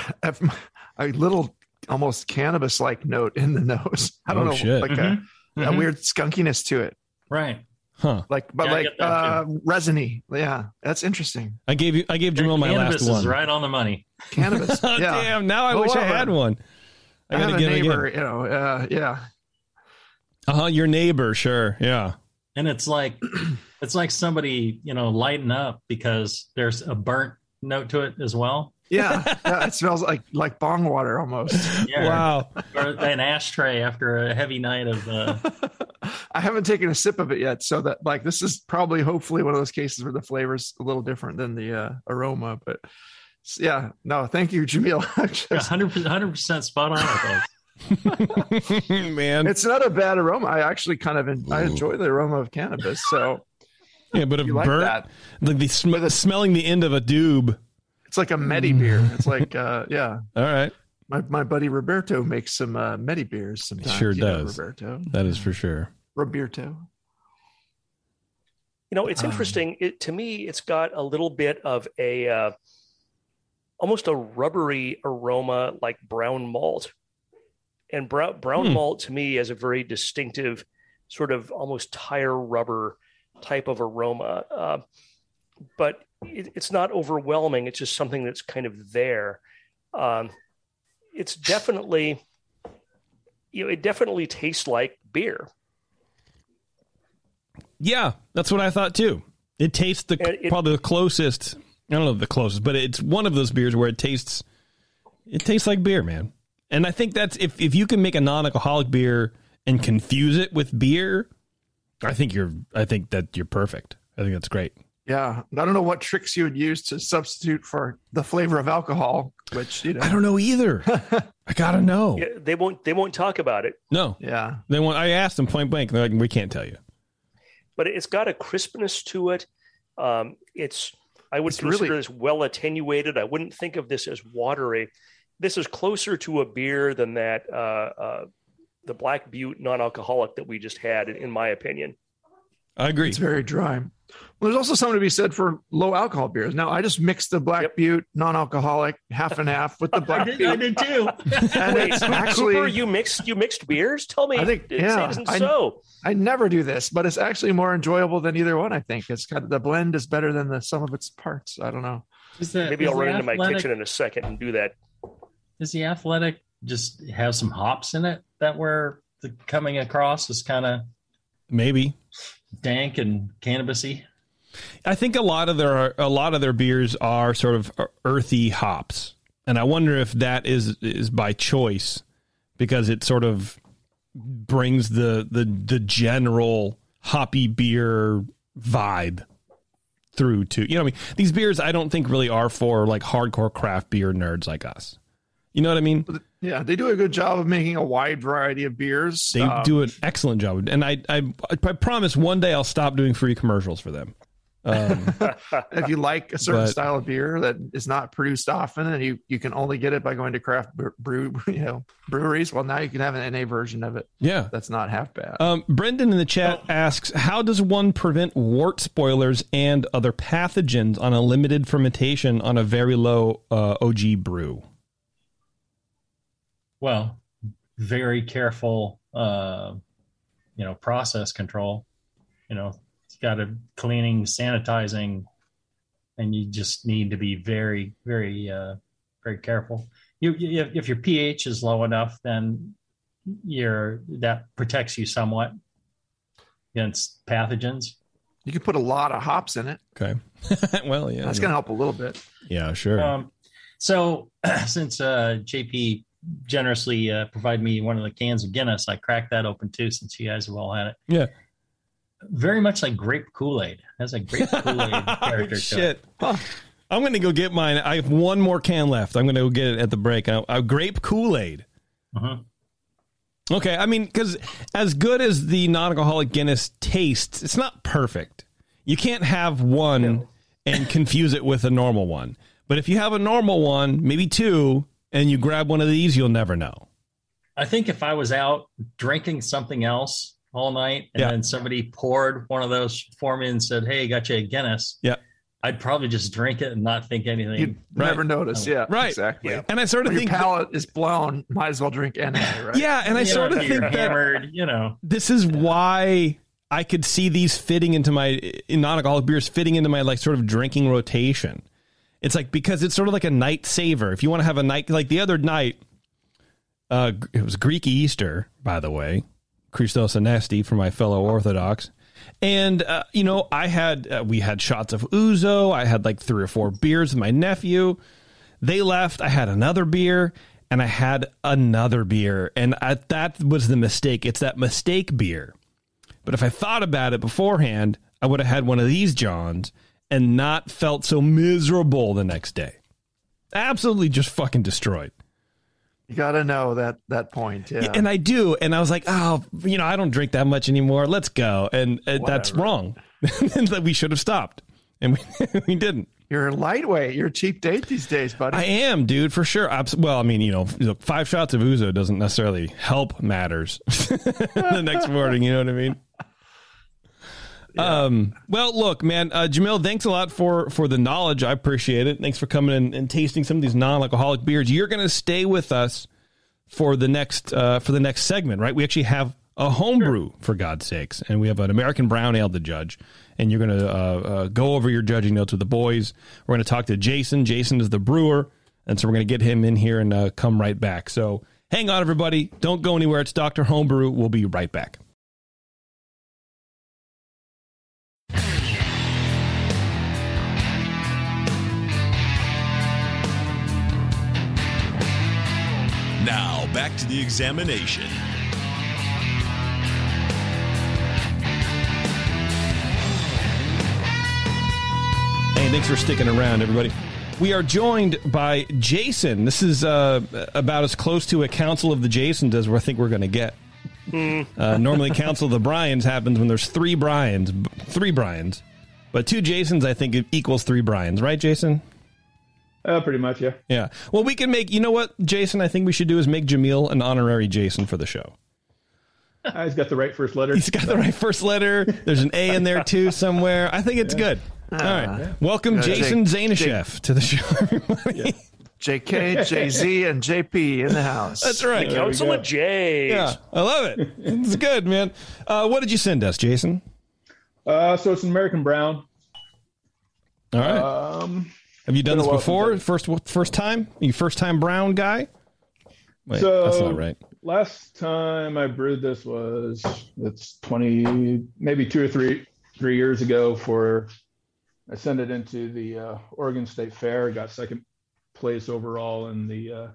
a little almost cannabis like note in the nose. I don't Oh, know, shit. like Mhm. a, a Mhm. weird skunkiness to it, Right. Huh. like but Yeah, I like get that, uh, resiny. Yeah, that's interesting. I gave you I gave Jamal my Cannabis last one. is right on the money. Cannabis. Oh, yeah. damn, now I I wish I love had it. one. I I have gotta a get it neighbor, again. you know. Uh, yeah. Uh-huh, your neighbor, sure. Yeah. And it's like it's like somebody, you know, lighting up because there's a burnt note to it as well. Yeah, yeah, it smells like like bong water almost. Yeah. Wow. Or an ashtray after a heavy night of uh I haven't taken a sip of it yet, so that like this is probably hopefully one of those cases where the flavor's a little different than the uh, aroma. But yeah, no, thank you, Jamil. Just- one hundred percent spot on with those. Man, It's not a bad aroma. I actually kind of en- I enjoy the aroma of cannabis. So yeah, but if you like burnt, that. like the sm- smelling the end of a doob. It's like a Medi beer. It's like uh, yeah. All right, My my buddy Roberto makes some uh, Medi beers sometimes. Sure You know does. Roberto. that is for sure. Roberto. You know, it's Um, interesting. It, to me, it's got a little bit of a uh, almost a rubbery aroma like brown malt. And brown, brown Hmm. malt to me has a very distinctive sort of almost tire rubber type of aroma. Uh, but it, it's not overwhelming. It's just something that's kind of there. Um, it's definitely, you know, it definitely tastes like beer. Yeah, that's what I thought too. It tastes the And it- probably the closest. I don't know the closest, but it's one of those beers where it tastes. It tastes like beer, man. And I think that's if if you can make a non-alcoholic beer and confuse it with beer, I think you're. I think that you're perfect. I think that's great. Yeah, I don't know what tricks you would use to substitute for the flavor of alcohol, which you know. I don't know either. I gotta know. Yeah, they won't. They won't talk about it. No, Yeah, they want. I asked them point blank. They're like, we can't tell you. But it's got a crispness to it. Um, it's I would It's consider really- this well attenuated. I wouldn't think of this as watery. This is closer to a beer than that uh, uh, the Black Butte non-alcoholic that we just had, in my opinion. I agree. it's very dry. Well, there's also something to be said for low alcohol beers. Now, I just mixed the Black Yep. Butte non-alcoholic half and half with the I Black did, I Butte. did too. And Wait, it's Cooper, actually, you mixed you mixed beers? Tell me, I think- it yeah, isn't I- so. I never do this, but it's actually more enjoyable than either one. I think it's kind of the blend is better than the sum of its parts. I don't know. Is the, Maybe is I'll the run into my athletic, kitchen in a second and do that. Does the athletic just have some hops in it that we're the, coming across as kind of Maybe. dank and cannabisy? I think a lot of their a lot of their beers are sort of earthy hops, and I wonder if that is is by choice because it sort of brings the the the general hoppy beer vibe through to you know what I mean. These beers I don't think really are for like hardcore craft beer nerds like us. You know what I mean? Yeah, they do a good job of making a wide variety of beers. They Um, do an excellent job, and I I I promise one day I'll stop doing free commercials for them. Um, if you like a certain But- style of beer that is not produced often and you, you can only get it by going to craft brew, you know, breweries, well, now you can have an N A version of it. yeah. That's not half bad. Um, Brendan in the chat asks, how does one prevent wart spoilers and other pathogens on a limited fermentation on a very low uh, O G brew? Well, very careful, uh, you know, process control. You know, it's got a cleaning, sanitizing, and you just need to be very, very, uh, very careful. You, you, if your pH is low enough, then you're that protects you somewhat against pathogens. you can put a lot of hops in it. Okay. Well, yeah. That's going to help a little bit. Yeah, sure. Um, so since uh, J P generously uh, provided me one of the cans of Guinness, I cracked that open too, since you guys have all had it. yeah. Very much like grape Kool-Aid. It has a grape Kool-Aid character to it. Shit. I'm going to go get mine. I have one more can left. I'm going to go get it at the break. A, a grape Kool-Aid. Mhm. Okay. I mean, because as good as the non-alcoholic Guinness tastes, it's not perfect. You can't have one and confuse it with a normal one. But if you have a normal one, maybe two, and you grab one of these, you'll never know. I think if I was out drinking something else all night and Yeah. then somebody poured one of those for me and said, "Hey, got you a Guinness," Yeah. I'd probably just drink it and not think anything. You'd Right. never notice. Yeah, Right. exactly. Yeah. And I sort of When think, your palate is blown, might as well drink N A, right? yeah, and I You sort know, of if you're think that hammered, you know. this is why I could see these fitting into my non-alcoholic beers fitting into my like sort of drinking rotation. It's like because it's sort of like a night saver. If you want to have a night like the other night, uh, it was Greek Easter, by the way, Christos Anesti for my fellow Orthodox, and uh, you know I had uh, we had shots of ouzo. I had like three or four beers with my nephew. They left. I had another beer. And I had another beer. And I, that was the mistake. It's that mistake beer. But if I thought about it beforehand, I would have had one of these Johns and not felt so miserable the next day. Absolutely just fucking destroyed. You got to know that that point. Yeah. And I do. And I was like, oh, you know, I don't drink that much anymore. Let's go. And uh, that's wrong. And that we should have stopped. And we, we didn't. You're lightweight. You're a cheap date these days, buddy. I am, dude, for sure. Abs- well, I mean, you know, look, five shots of Ouzo doesn't necessarily help matters the next morning. You know what I mean? Yeah. Um, well, look, man, uh, Jamil, thanks a lot for, for the knowledge. I appreciate it. Thanks for coming in and tasting some of these non-alcoholic beers. You're going to stay with us for the next, uh, for the next segment, right? We actually have a homebrew, sure. for God's sakes. And we have an American brown ale to judge. And you're going to uh, uh, go over your judging notes with the boys. We're going to talk to Jason. Jason is the brewer. And so we're going to get him in here and uh, come right back. So hang on, everybody. Don't go anywhere. It's Doctor Homebrew. We'll be right back. Now, back to the examination. Hey, thanks for sticking around, everybody. We are joined by Jason. This is uh, about as close to a Council of the Jasons as we think we're going to get. Mm. Uh, normally, Council of the Bryans happens when there's three Bryans, three Bryans, but two Jasons, I think, equals three Bryans, right, Jason? Uh, pretty much, yeah. Yeah. Well, we can make, you know what, Jason, I think we should do is make Jamil an honorary Jason for the show. Uh, he's got the right first letter. He's got the right first letter. There's an A in there, too, somewhere. I think it's yeah. good. All right. Uh, Welcome, uh, Jason J- Zainasheff, J- to the show, everybody. Yeah. J K, J Z, and J P in the house. That's right. The Council of J's. Yeah, I love it. It's good, man. Uh, what did you send us, Jason? Uh, so it's an American brown. All right. Um, Have you done this before? First first time? Are you first time brown guy? Wait, so that's not right. Last time I brewed this was, it's twenty, maybe two or three, three years ago for... I sent it into the uh, Oregon State Fair, got second place overall in the uh,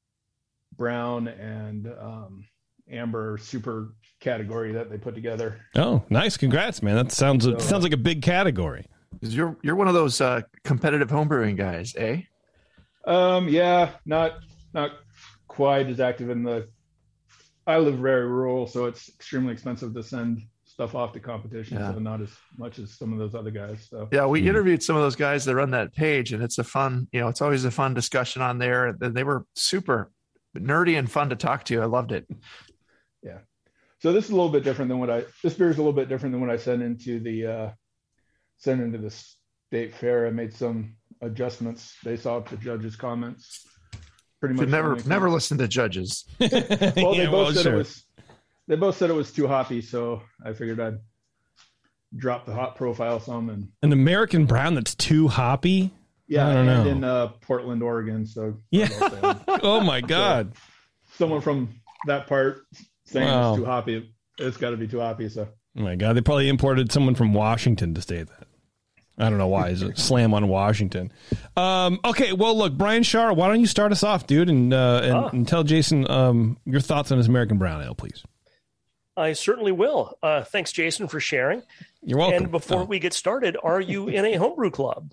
brown and um, amber super category that they put together. Oh, nice. Congrats, man. That sounds so, sounds like a big category. You're you're one of those uh, competitive homebrewing guys, eh? Um, yeah, not not quite as active in the, I live very rural, so it's extremely expensive to send stuff off to competition, yeah. so not as much as some of those other guys. So yeah, we interviewed some of those guys that run that page, and it's a fun, you know, it's always a fun discussion on there. They were super nerdy and fun to talk to. I loved it. Yeah. So this is a little bit different than what I. This beer is a little bit different than what I sent into the uh, sent into the state fair. I made some adjustments based off the judges' comments. Pretty much. Never, never listen to judges. Well, they yeah, both well, said sure. it was. They both said it was too hoppy, so I figured I'd drop the hop profile some. And an American brown that's too hoppy? Yeah, I don't and know. in uh, Portland, Oregon. So yeah. Oh my God. So someone from that part saying wow. it's too hoppy. It's got to be too hoppy. So. Oh my God, they probably imported someone from Washington to say that. I don't know why. It's a slam on Washington. Um, okay, well, look, Brian Shar, why don't you start us off, dude, and uh, and, oh. and tell Jason um, your thoughts on his American brown ale, please. I certainly will. Uh, thanks, Jason, for sharing. You're welcome. And before oh. we get started, are you in a homebrew club?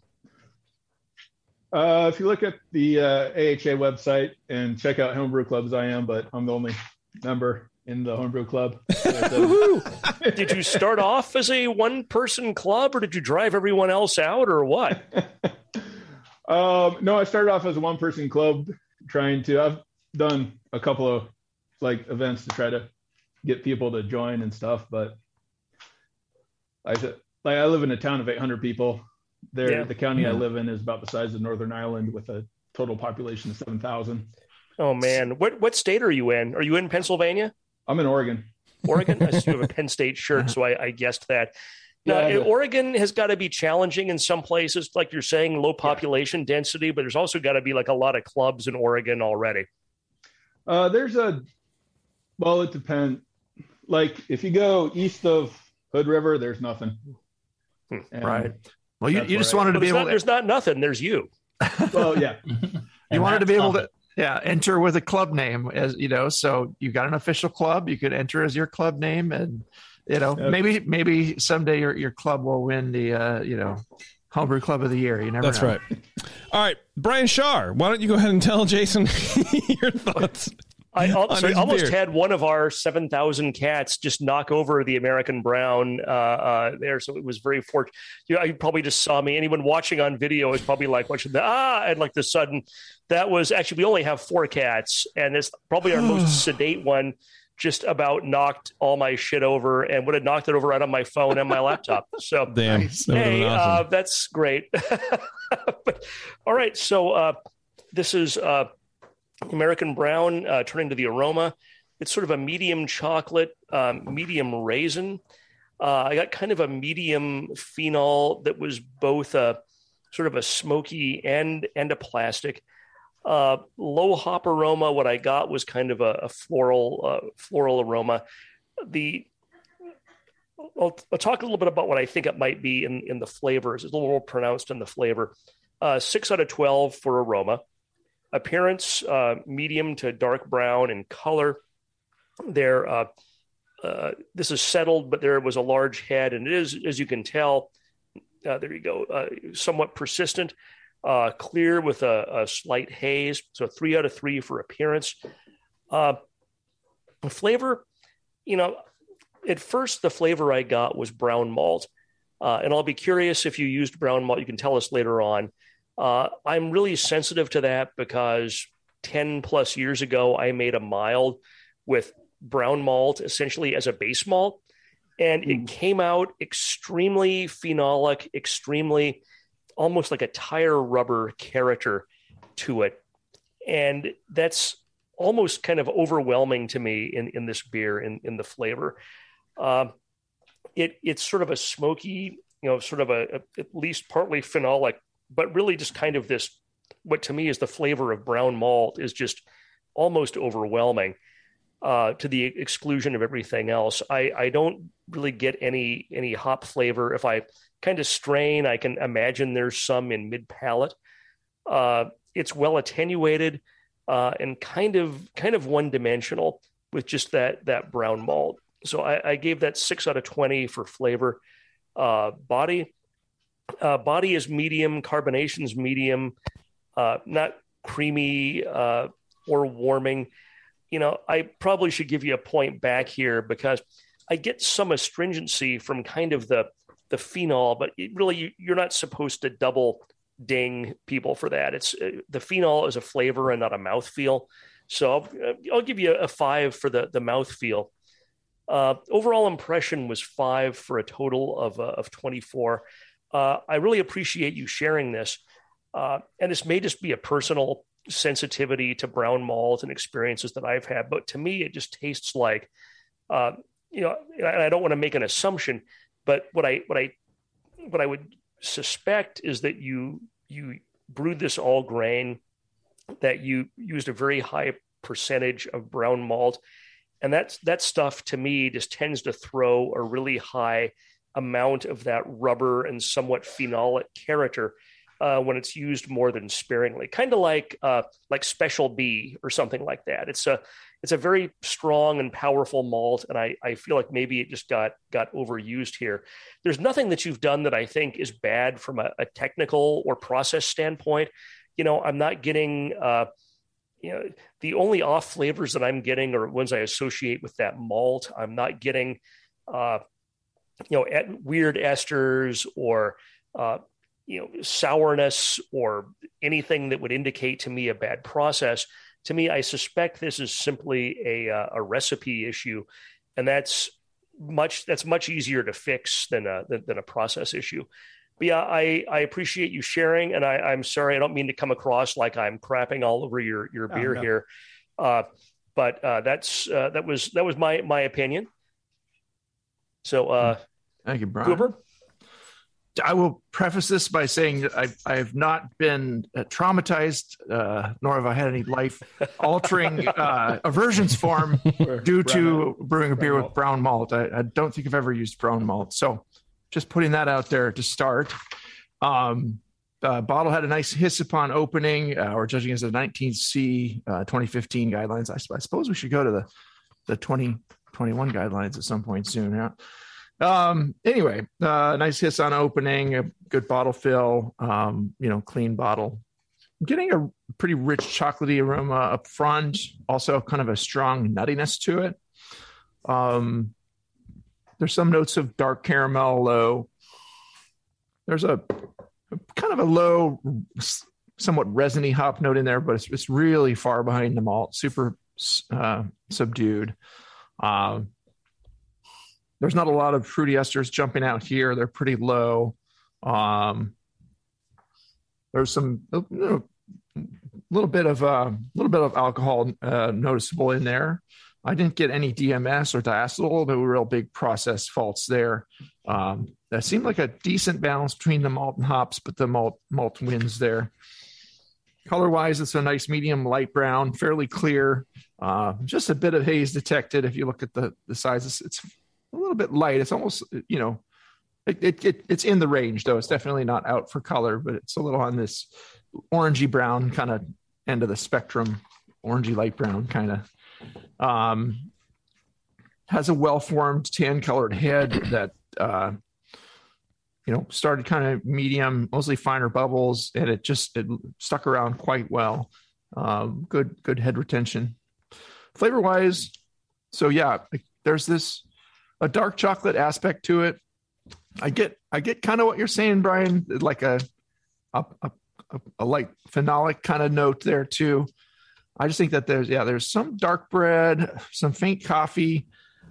Uh, if you look at the uh, A H A website and check out homebrew clubs, I am, but I'm the only member in the homebrew club. Did you start off as a one-person club, or did you drive everyone else out, or what? um, no, I started off as a one-person club, trying to. I've done a couple of like events to try to get people to join and stuff, but I said, like, I live in a town of eight hundred people. There, yeah. The county yeah. I live in is about the size of Northern Ireland with a total population of seven thousand. Oh man, what what state are you in? Are you in Pennsylvania? I'm in Oregon. Oregon? I see you have a Penn State shirt, so I, I guessed that. Now, yeah, Oregon has got to be challenging in some places, like you're saying, low population yeah. density, but there's also got to be like a lot of clubs in Oregon already. Uh, there's a, well, it depends. Like if you go east of Hood River, there's nothing. Hmm. Right. Well, you, you just wanted to well, be able not, to. There's not nothing. There's you. Well, yeah. You wanted to be able to. Yeah, enter with a club name, as you know. So you got an official club. You could enter as your club name, and you know, yep. maybe maybe someday your your club will win the uh, you know, Homebrew Club of the Year. You never That's know. right. All right, Brian Shaw, why don't you go ahead and tell Jason your thoughts? I also, almost beer. had one of our seven thousand cats just knock over the American Brown uh, uh, there. So it was very fortunate. You know, you probably just saw me. Anyone watching on video is probably like watching the, ah, and like the sudden, that was actually, we only have four cats, and it's probably our most sedate one, just about knocked all my shit over and would have knocked it over right on my phone and my laptop. So Damn, Nice. that would've hey, been awesome. uh, that's great. But, all right. So uh, this is uh, American Brown, uh, turning to the aroma. It's sort of a medium chocolate, um, medium raisin. Uh, I got kind of a medium phenol that was both a sort of a smoky and and a plastic. Uh, low hop aroma. What I got was kind of a, a floral uh, floral aroma. The I'll, I'll talk a little bit about what I think it might be in, in the flavors. It's a little more pronounced in the flavor. Uh, six out of twelve for aroma. Appearance, uh, medium to dark brown in color. There, uh, uh, this is settled, but there was a large head, and it is, as you can tell, uh, there you go, uh, somewhat persistent, uh, clear with a, a slight haze. So three out of three for appearance. Uh, flavor, you know, at first the flavor I got was brown malt, uh, and I'll be curious if you used brown malt. You can tell us later on. Uh, I'm really sensitive to that because ten plus years ago, I made a mild with brown malt essentially as a base malt, and mm. it came out extremely phenolic, extremely almost like a tire rubber character to it. And that's almost kind of overwhelming to me in, in this beer, in, in the flavor. Uh, it It's sort of a smoky, you know, sort of a, a at least partly phenolic, but really just kind of this, what to me is the flavor of brown malt is just almost overwhelming uh, to the exclusion of everything else. I, I don't really get any, any hop flavor. If I kind of strain, I can imagine there's some in mid palate. Uh, it's well attenuated uh, and kind of, kind of one dimensional with just that, that brown malt. So I, I gave that six out of twenty for flavor. Uh, body, Uh, body is medium, carbonation's medium, uh, not creamy uh, or warming. You know, I probably should give you a point back here because I get some astringency from kind of the the phenol, but it really you, you're not supposed to double ding people for that. It's uh, the phenol is a flavor and not a mouthfeel. So I'll, I'll give you a five for the the mouthfeel. Uh, overall impression was five for a total of uh, of twenty-four. Uh, I really appreciate you sharing this. Uh, and this may just be a personal sensitivity to brown malt and experiences that I've had. But to me, it just tastes like, uh, you know, and I don't want to make an assumption, but what I, what I, what I would suspect is that you, you brewed this all grain, that you used a very high percentage of brown malt. And that's, that stuff to me just tends to throw a really high amount of that rubber and somewhat phenolic character uh, when it's used more than sparingly, kind of like uh, like Special B or something like that. It's a it's a very strong and powerful malt, and I, I feel like maybe it just got got overused here. There's nothing that you've done that I think is bad from a, a technical or process standpoint. You know, I'm not getting uh, you know the only off flavors that I'm getting are ones I associate with that malt. I'm not getting uh, you know, weird esters or, uh, you know, sourness or anything that would indicate to me a bad process. To me, I suspect this is simply a, uh, a recipe issue, and that's much, that's much easier to fix than a, than, than a process issue. But yeah, I, I appreciate you sharing, and I, I'm sorry, I don't mean to come across like I'm crapping all over your, your beer oh, no. here. Uh, but uh, that's, uh, that was, that was my, my opinion. So, uh, thank you, Brian. Cooper? I will preface this by saying that I, I have not been uh, traumatized, uh, nor have I had any life-altering uh, aversions form due to brewing a beer with brown malt. I, I don't think I've ever used brown malt. So just putting that out there to start. Um, uh, bottle had a nice hiss upon opening. Uh, we're judging as a nineteen C uh, twenty fifteen guidelines. I, I suppose we should go to the, the twenty twenty-one guidelines at some point soon. Yeah. Um, anyway, uh, nice hiss on opening, a good bottle fill, um, you know, clean bottle. I'm getting a pretty rich chocolatey aroma up front, also kind of a strong nuttiness to it. Um, there's some notes of dark caramel low. There's a, a kind of a low, somewhat resiny hop note in there, but it's, it's really far behind the malt, super uh, subdued. Um, There's not a lot of fruity esters jumping out here. They're pretty low. Um, there's some a you know, little bit of a uh, little bit of alcohol uh, noticeable in there. I didn't get any D M S or diacetyl. There were real big process faults there. Um, that seemed like a decent balance between the malt and hops, but the malt malt wins there. Color wise, it's a nice medium light brown, fairly clear. Uh, just a bit of haze detected if you look at the the sizes. It's a little bit light. It's almost, you know, it, it, it it's in the range though. It's definitely not out for color, but it's a little on this orangey brown kind of end of the spectrum, orangey light brown kind of. Um, has a well-formed tan colored head that, uh, you know, started kind of medium, mostly finer bubbles, and it just, it stuck around quite well. Um, good, good head retention. Flavor wise. So yeah, there's this, a dark chocolate aspect to it. I get, I get kind of what you're saying, Brian, like a, a, a, a light phenolic kind of note there too. I just think that there's, yeah, there's some dark bread, some faint coffee.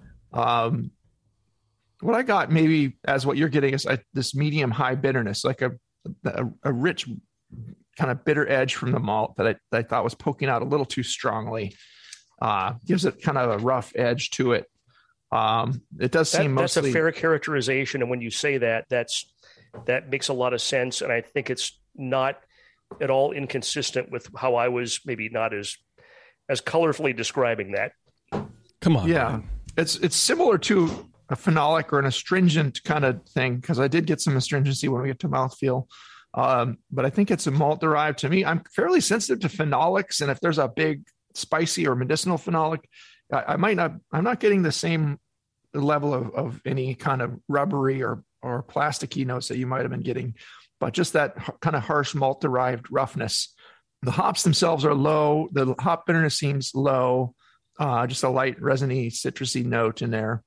Um, what I got maybe as what you're getting is a, this medium high bitterness, like a, a, a rich kind of bitter edge from the malt that I, that I thought was poking out a little too strongly. Uh, gives it kind of a rough edge to it. Um, it does that, seem mostly that's a fair characterization. And when you say that, that's, that makes a lot of sense. And I think it's not at all inconsistent with how I was maybe not as, as colorfully describing that. Come on. Yeah. Man. It's, it's similar to a phenolic or an astringent kind of thing. Cause I did get some astringency when we get to mouthfeel. Um, but I think it's a malt derived to me. I'm fairly sensitive to phenolics. And if there's a big spicy or medicinal phenolic, I, I might not, I'm not getting the same level of, of any kind of rubbery or, or plasticky notes that you might've been getting, but just that kind of harsh malt derived roughness. The hops themselves are low. The hop bitterness seems low. Uh, just a light resiny citrusy note in there.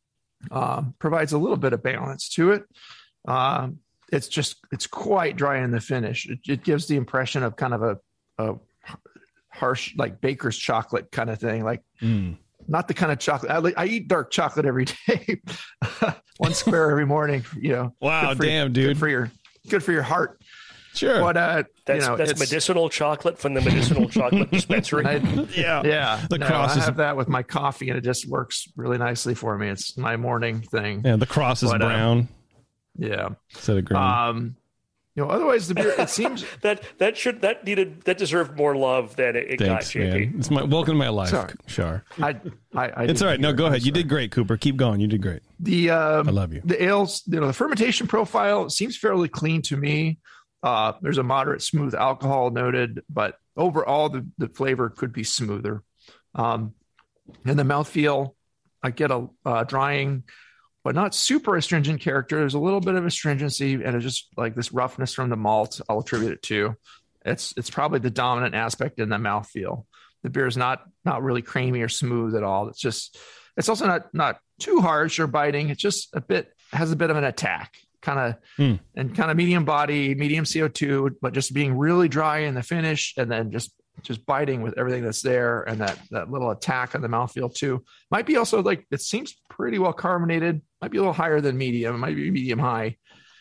Um, provides a little bit of balance to it. Um, it's just, it's quite dry in the finish. It, it gives the impression of kind of a, a harsh, like baker's chocolate kind of thing. Like Mm. not the kind of chocolate. I, I eat dark chocolate every day, one square every morning, you know. Wow. Good for- Damn, dude. Good for your, good for your heart. Sure. But, uh, That's, you know, that's it's- medicinal chocolate from the medicinal chocolate dispensary. I, yeah. yeah. The no, cross I is- have that with my coffee and it just works really nicely for me. It's my morning thing. Yeah. The cross is But, uh, brown Yeah. instead of green. Um, you know, otherwise the beer, it seems, that that should that needed that deserved more love than it, it got. Thanks, J P. man. It's my welcome to my life, Sorry. Shar. I, I, I It's all right. No, didn't go hear. ahead. I'm You did sorry. great, Cooper. Keep going. You did great. The, um, I love you. The ales, you know, the fermentation profile seems fairly clean to me. Uh, there's a moderate smooth alcohol noted, but overall the, the flavor could be smoother. Um, and the mouthfeel, I get a uh, drying, but not super astringent character. There's a little bit of astringency and it's just like this roughness from the malt. I'll attribute it to. It's it's probably the dominant aspect in the mouthfeel. The beer is not not really creamy or smooth at all. It's just it's also not not too harsh or biting. It's just a bit has a bit of an attack, kind of Hmm. and kind of medium body, medium C O two, but just being really dry in the finish and then just just biting with everything that's there and that that little attack on the mouthfeel too. Might be also like it seems pretty well carbonated. Might be a little higher than medium. It might be medium high.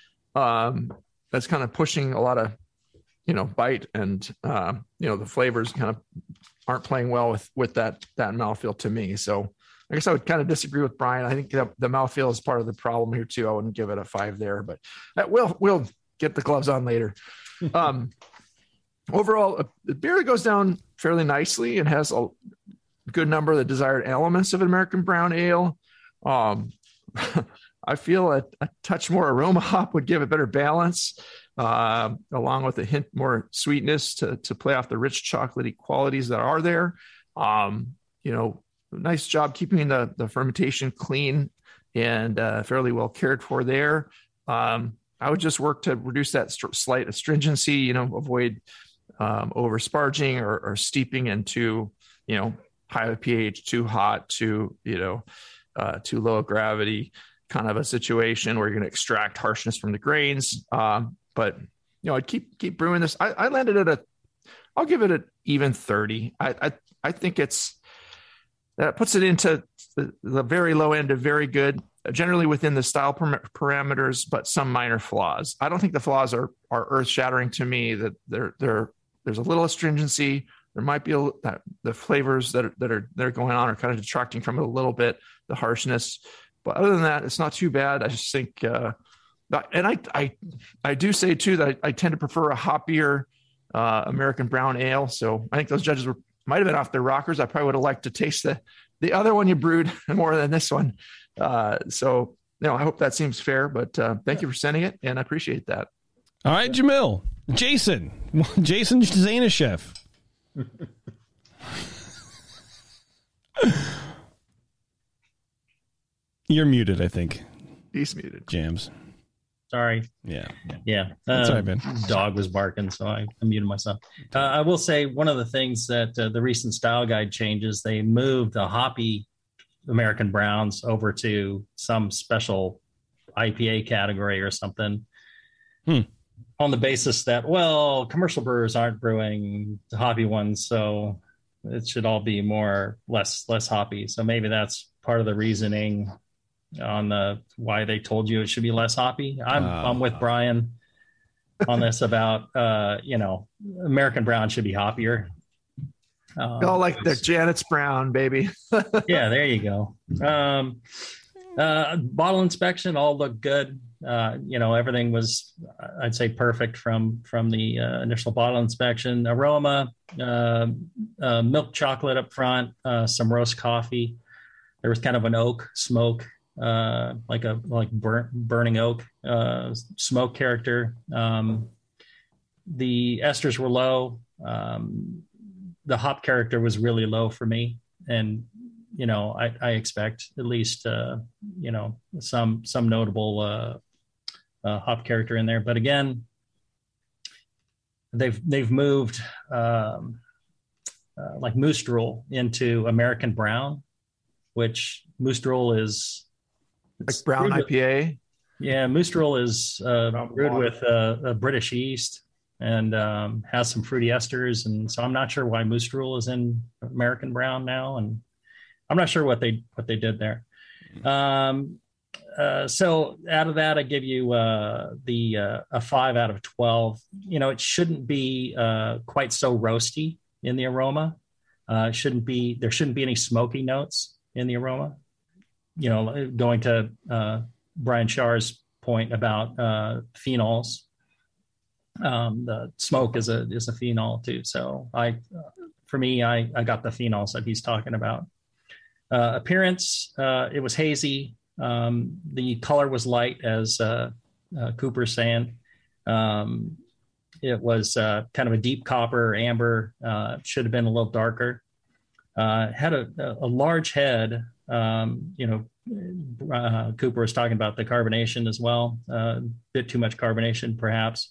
Um, that's kind of pushing a lot of you know bite and uh, you know the flavors kind of aren't playing well with with that that mouthfeel to me. So I guess I would kind of disagree with Brian. I think the, the mouthfeel is part of the problem here too. I wouldn't give it a five there, but uh, we'll we'll get the gloves on later. Um, overall, uh, the beer goes down fairly nicely and has a good number of the desired elements of an American brown ale. Um, I feel a, a touch more aroma hop would give it better balance, uh, along with a hint more sweetness to to play off the rich chocolatey qualities that are there. Um, you know, nice job keeping the the fermentation clean and uh, fairly well cared for there. Um, I would just work to reduce that st- slight astringency, you know, avoid um, over sparging or, or steeping into, you know, high pH, too hot, too, you know, uh, too low gravity kind of a situation where you're going to extract harshness from the grains. Um, but, you know, I'd keep, keep brewing this. I, I landed at a, I'll give it an even thirty. I, I, I think it's, that puts it into the, the very low end of very good, generally within the style param- parameters, but some minor flaws. I don't think the flaws are, are earth shattering to me. That they're, they're, there's a little astringency. There might be a, that the flavors that are, that are, that are going on are kind of detracting from it a little bit, the harshness, but other than that, it's not too bad. I just think, uh, and I, I, I do say too, that I, I tend to prefer a hoppier, uh, American brown ale. So I think those judges were, might've been off their rockers. I probably would have liked to taste the, the other one you brewed more than this one. Uh, so, you know, I hope that seems fair, but, uh, thank you for sending it. And I appreciate that. All right, Jamil, Jason, Jason Zanishev. You're muted, I think. He's muted. Jams. Sorry. Yeah. Yeah. That's um, all right, man. Dog was barking, so I, I muted myself. Uh, I will say one of the things that uh, the recent style guide changes, they moved the hoppy American browns over to some special I P A category or something. Hmm. On the basis that, well, commercial brewers aren't brewing the hoppy ones, so it should all be more less less hoppy. So maybe that's part of the reasoning on the why they told you it should be less hoppy. I'm uh, I'm with Brian on this about uh, you know, American brown should be hoppier. Um, all like the Janet's brown, baby. Yeah, there you go. Um, uh, bottle inspection all looked good. Uh, you know, everything was, I'd say, perfect from from the uh, initial bottle inspection. Aroma, uh, uh, milk chocolate up front, uh, some roast coffee. There was kind of an oak smoke, uh, like a like burn, burning oak uh, smoke character. Um, the esters were low. Um, the hop character was really low for me, and you know, I, I expect at least uh, you know, some some notable uh, uh, hop character in there. But again, they've they've moved um, uh, like Moose Drool into American brown, which Moose Drool is like brown I P A. With, yeah, Moose Drool is uh, brewed with uh, a British yeast and um, has some fruity esters, and so I'm not sure why Moose Drool is in American brown now, and I'm not sure what they what they did there. Um, uh, so out of that, I give you uh, the uh, a five out of twelve. You know, it shouldn't be uh, quite so roasty in the aroma. Uh, it shouldn't be there shouldn't be any smoky notes in the aroma. You know, going to uh, Brian Schar's point about uh, phenols. Um, the smoke is a is a phenol too. So I, uh, for me, I I got the phenols that he's talking about. Uh, appearance, uh, it was hazy. Um, the color was light, as uh, uh, Cooper's saying. Um, it was uh, kind of a deep copper, amber. Uh, should have been a little darker. Uh, had a, a large head. Um, you know, uh, Cooper was talking about the carbonation as well. A uh, bit too much carbonation, perhaps.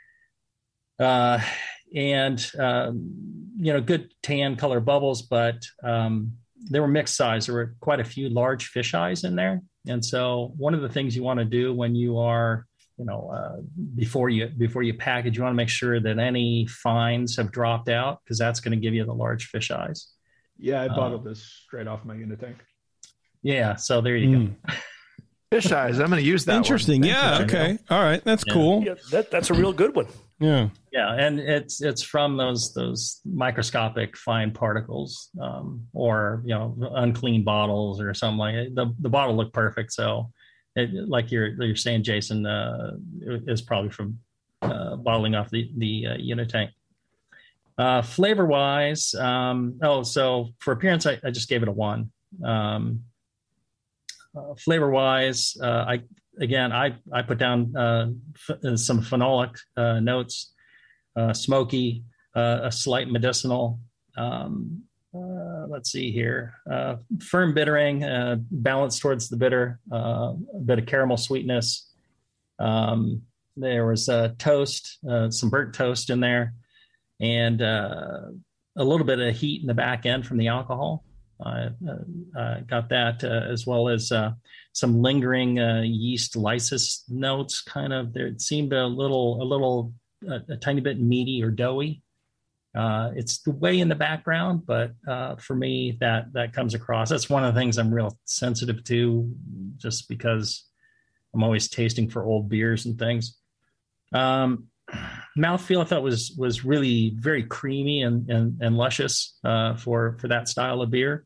Uh, and, um, you know, good tan color bubbles, but um, they were mixed size. There were quite a few large fish eyes in there. And so one of the things you want to do when you are, you know, uh, before you before you package, you want to make sure that any fines have dropped out, because that's going to give you the large fish eyes. Yeah, I bottled uh, this straight off my unit tank. Yeah, so there you mm. go. Fish eyes. I'm going to use that. Interesting. One. Yeah. Okay. All right. That's yeah. cool. Yeah, that, that's a real good one. Yeah. Yeah, and it's it's from those those microscopic fine particles, um, or you know, unclean bottles or something like it. The the bottle looked perfect, so it, like you're you're saying, Jason, uh, is probably from uh, bottling off the the uh, unit tank. Uh, flavor wise, um, oh, so for appearance, I, I just gave it a one. Um, uh, flavor wise, uh, I. Again, I, I put down uh, f- some phenolic uh, notes, uh, smoky, uh, a slight medicinal. Um, uh, let's see here. Uh, firm bittering, uh, balance towards the bitter, uh, a bit of caramel sweetness. Um, there was uh, toast, uh, some burnt toast in there, and uh, a little bit of heat in the back end from the alcohol. I uh, uh, got that, uh, as well as uh, some lingering uh, yeast lysis notes. Kind of, there it seemed a little, a little, a, a tiny bit meaty or doughy. Uh, it's way in the background, but uh, for me, that that comes across. That's one of the things I'm real sensitive to, just because I'm always tasting for old beers and things. Um, mouthfeel, I thought was was really very creamy and and, and luscious uh, for for that style of beer.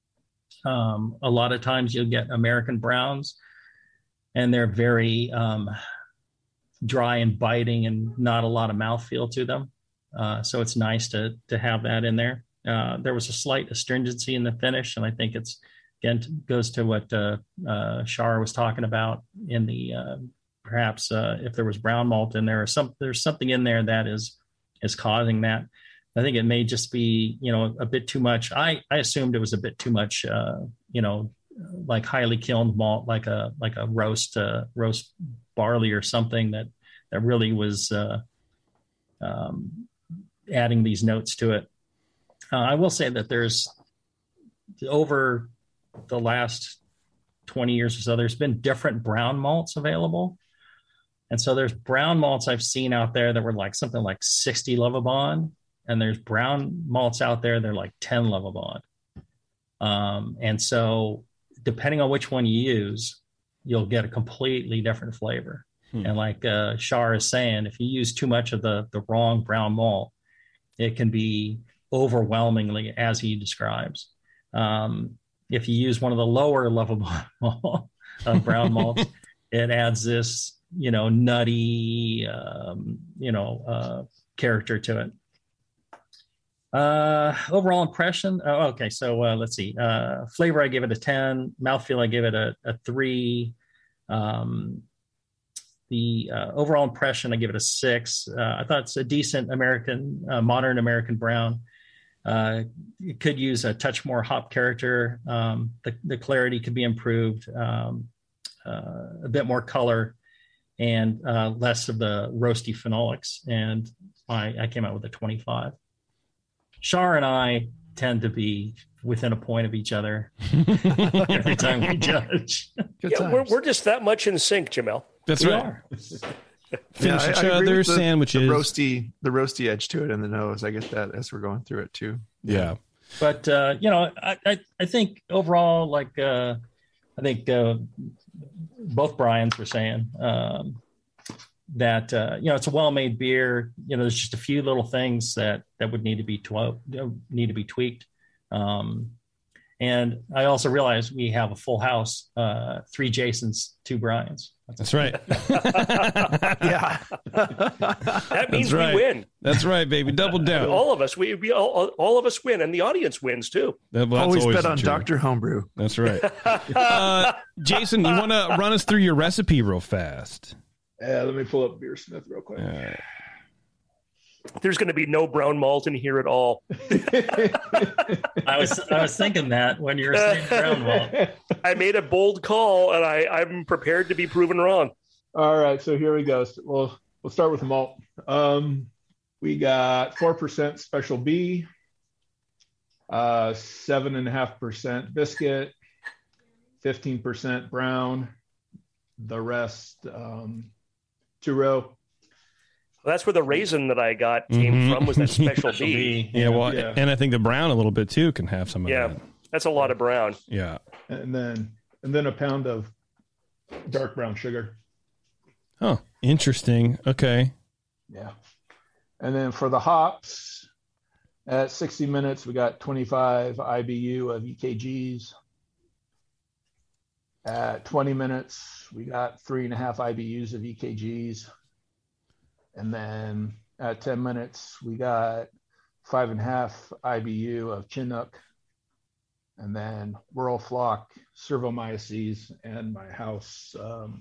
Um, a lot of times you'll get American browns, and they're very um, dry and biting, and not a lot of mouthfeel to them. Uh, so it's nice to to have that in there. Uh, there was a slight astringency in the finish, and I think it's again goes to what uh, uh, Shar was talking about in the. Uh, Perhaps uh, if there was brown malt in there, or some there's something in there that is is causing that. I think it may just be, you know, a bit too much. I, I assumed it was a bit too much, uh, you know, like highly kilned malt, like a like a roast uh, roast barley or something that that really was uh, um, adding these notes to it. Uh, I will say that there's over the last twenty years or so, there's been different brown malts available. And so there's brown malts I've seen out there that were like something like sixty Lovibond, and there's brown malts out there that are like ten Lovibond. Um, and so depending on which one you use, you'll get a completely different flavor. Hmm. And like uh, Shar is saying, if you use too much of the the wrong brown malt, it can be overwhelmingly, as he describes. Um, if you use one of the lower Lovibond malt, uh, brown malts, it adds this, you know, nutty, um, you know, uh, character to it. Uh, overall impression. Oh, okay. So uh, let's see. Uh, flavor, I give it a ten. Mouthfeel, I give it a, a three. Um, the uh, overall impression, I give it a six. Uh, I thought it's a decent American, uh, modern American brown. Uh, it could use a touch more hop character. Um, the, the clarity could be improved. Um, uh, a bit more color, and uh, less of the roasty phenolics. And I, I came out with a twenty-five. Shar and I tend to be within a point of each other every time we judge. Yeah, we're, we're just that much in sync, Jamel. That's We right. are. Finish Yeah, each I- I agree other's with the- sandwiches. The roasty, the roasty edge to it in the nose. I get that as we're going through it too. Yeah. But, uh, you know, I, I, I think overall, like, uh, I think uh, both Brians were saying um, that, uh, you know, it's a well-made beer. You know, there's just a few little things that, that would need to be tw- need to be tweaked. Um, and I also realized we have a full house, uh, three Jasons, two Brians. That's right. Yeah. That means That's right. we win. That's right, baby. Double down. All of us, we, we all, all of us win, and the audience wins too. That- well, that's Always bet the on truth. Doctor Homebrew. That's right. Uh, Jason, you want to run us through your recipe real fast? Yeah, let me pull up Beer Smith real quick. Uh, There's going to be no brown malt in here at all. I was I was thinking that when you were saying brown malt. I made a bold call, and I, I'm prepared to be proven wrong. All right, so here we go. So we'll we'll start with the malt. Um, we got four percent Special B, uh, seven and a half percent biscuit, fifteen percent brown, the rest um, two row. That's where the raisin that I got came Mhm. from, was that Special Special B. B. yeah, well, Yeah. and I think the brown a little bit too can have some of Yeah, that. that's a lot of brown. Yeah. and then and then a pound of dark brown sugar. Oh, interesting. Okay. Yeah. And then for the hops, at sixty minutes, we got twenty-five I B U of E K Gs. At twenty minutes, we got three and a half I B Us of E K Gs. And then at ten minutes, we got five and a half I B U of Chinook. And then Whirl Flock, Cervomyces, and my house um,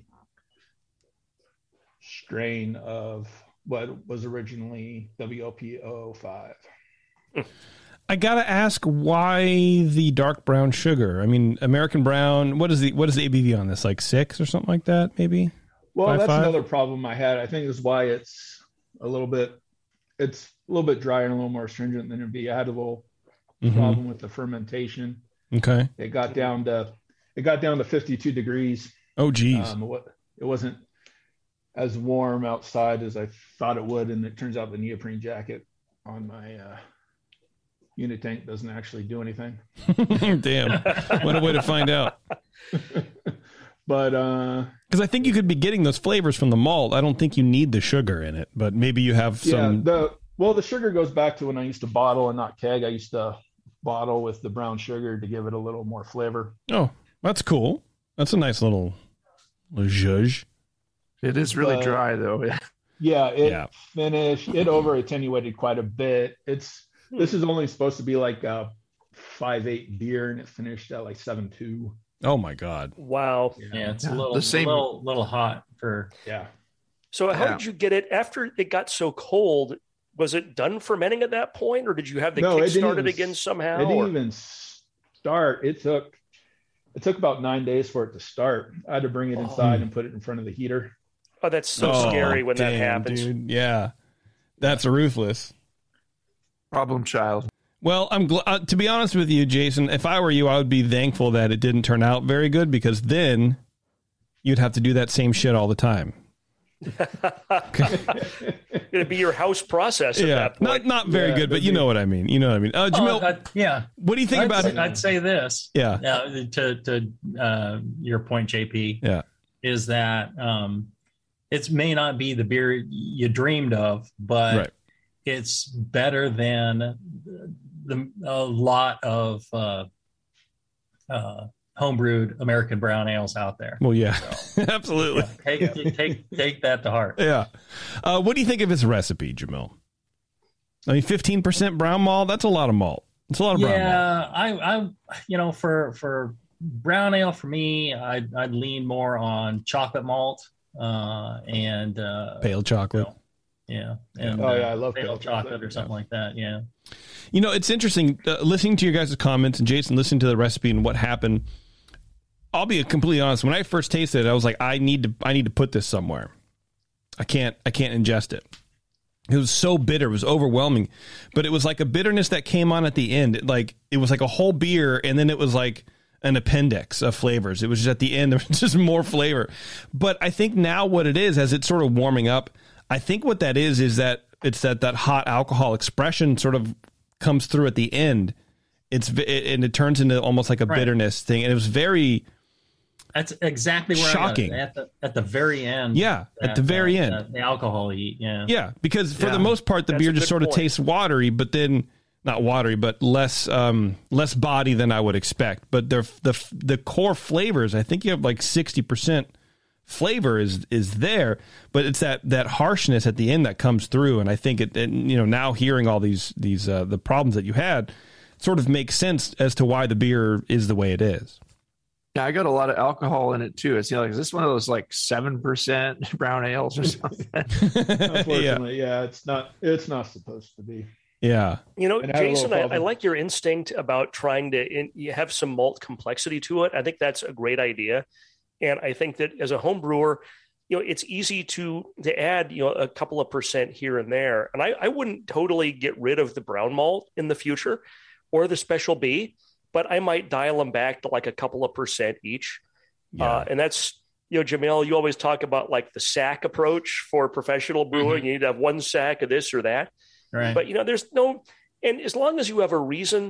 strain of what was originally W O P zero zero five. I gotta ask, why the dark brown sugar? I mean, American brown. What is the what is the A B V on this? Like six or something like that, maybe. Well, Five, that's five? another problem I had. I think is why it's a little bit, it's a little bit drier and a little more astringent than it'd be. I had a little Mhm. problem with the fermentation. Okay. It got down to, it got down to fifty-two degrees. Oh, geez. Um, it wa- it wasn't as warm outside as I thought it would, and it turns out the neoprene jacket on my uh, unit tank doesn't actually do anything. Damn. What a way to find out. But uh, Because I think you could be getting those flavors from the malt. I don't think you need the sugar in it, but maybe you have yeah, some. the well, the sugar goes back to when I used to bottle and not keg. I used to bottle with the brown sugar to give it a little more flavor. Oh, that's cool. That's a nice little, little zhuzh. It is really But- dry though. Yeah, it Yeah. finished. It over attenuated quite a bit. It's this is only supposed to be like a five eight beer, and it finished at like seven two. Oh, my God. Wow. Yeah, it's Yeah, a little, the same- little, little hot for. Yeah. So how Yeah. did you get it after it got so cold? Was it done fermenting at that point, or did you have the No, it kick didn't started even again s- somehow? It didn't or- even start. It took it took about nine days for it to start. I had to bring it inside and put it in front of the heater. Oh, that's so Oh, scary when that damn, happens. Dude. Yeah. That's ruthless. Problem child. Well, I'm gl- uh, to be honest with you, Jason, if I were you, I would be thankful that it didn't turn out very good, because then you'd have to do that same shit all the time. It'd be your house process at Yeah. that Not point. not very Yeah, good, but that'd you be- know what I mean. You know what I mean. Uh, Oh, Jamil, I'd- yeah. what do you think I'd, about say, it? I'd say this. Yeah. Uh, to to uh, your point, J P. Yeah. Is that um, it may not be the beer you dreamed of, but Right. it's better than the a lot of uh, uh, homebrewed American brown ales out there. Well, yeah, absolutely. Yeah, take take take that to heart. Yeah. Uh, what do you think of his recipe, Jamil? I mean, fifteen percent brown malt, that's a lot of malt. It's a lot of brown malt. Yeah, I, I, you know, for for brown ale, for me, I'd, I'd lean more on chocolate malt uh, and uh, Pale chocolate. yeah, and Oh, uh, yeah, I love pale pale chocolate chocolate. or something like that. Yeah, You know, it's interesting uh, listening to your guys' comments and Jason listening to the recipe and what happened. I'll be completely honest. When I first tasted it, I was like, I need to, I need to put this somewhere. I can't, I can't ingest it. It was so bitter. It was overwhelming, but it was like a bitterness that came on at the end. It, like it was like a whole beer, and then it was like an appendix of flavors. It was just at the end, there was just more flavor. But I think now what it is, as it's sort of warming up, I think what that is is that it's that that hot alcohol expression sort of comes through at the end. It's it, and it turns into almost like a Right. bitterness thing, and it was very that's exactly where Shocking. I got it, at the at the very end. yeah at that- the very that- end. that- the alcohol heat. Yeah, Yeah, because for Yeah. the most part, the That's beer a just good sort of point. tastes watery, but then not watery, but less um, less body than I would expect. But the the the core flavors, I think you have like sixty percent flavor is is there, but it's that that harshness at the end that comes through. And I think it, and, you know, now hearing all these these uh, the problems that you had, sort of makes sense as to why the beer is the way it is. Yeah, I got a lot of alcohol in it too. It's you know, like, is this one of those like seven percent brown ales or something? Unfortunately, yeah. it's not. It's not supposed to be. Yeah, You know, And I have a Jason, little I, I problem. like your instinct about trying to in, you have some malt complexity to it. I think that's a great idea. And I think that as a home brewer, you know, it's easy to to add, you know, a couple of percent here and there. And I, I wouldn't totally get rid of the brown malt in the future or the special B, but I might dial them back to like a couple of percent each. yeah. Uh, and that's, you know, Jamil, you always talk about like the sack approach for professional brewing. You need to have one sack of this or that. right. But, you know, there's no, and as long as you have a reason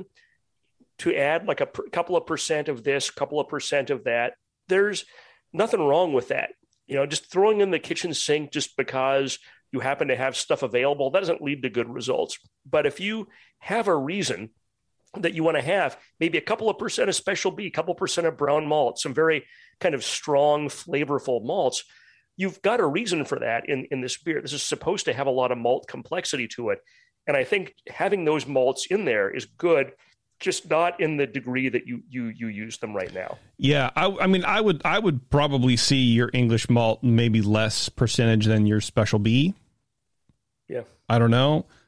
to add like a per, couple of percent of this, couple of percent of that, there's nothing wrong with that. You know, just throwing in the kitchen sink just because you happen to have stuff available, that doesn't lead to good results. But if you have a reason that you want to have, maybe a couple of percent of special B, a couple percent of brown malt, some very kind of strong, flavorful malts, you've got a reason for that in, in this beer. This is supposed to have a lot of malt complexity to it. And I think having those malts in there is good, just not in the degree that you you you use them right now. Yeah, I, I mean, I would, I would probably see your English malt maybe less percentage than your special B. Yeah. I don't know.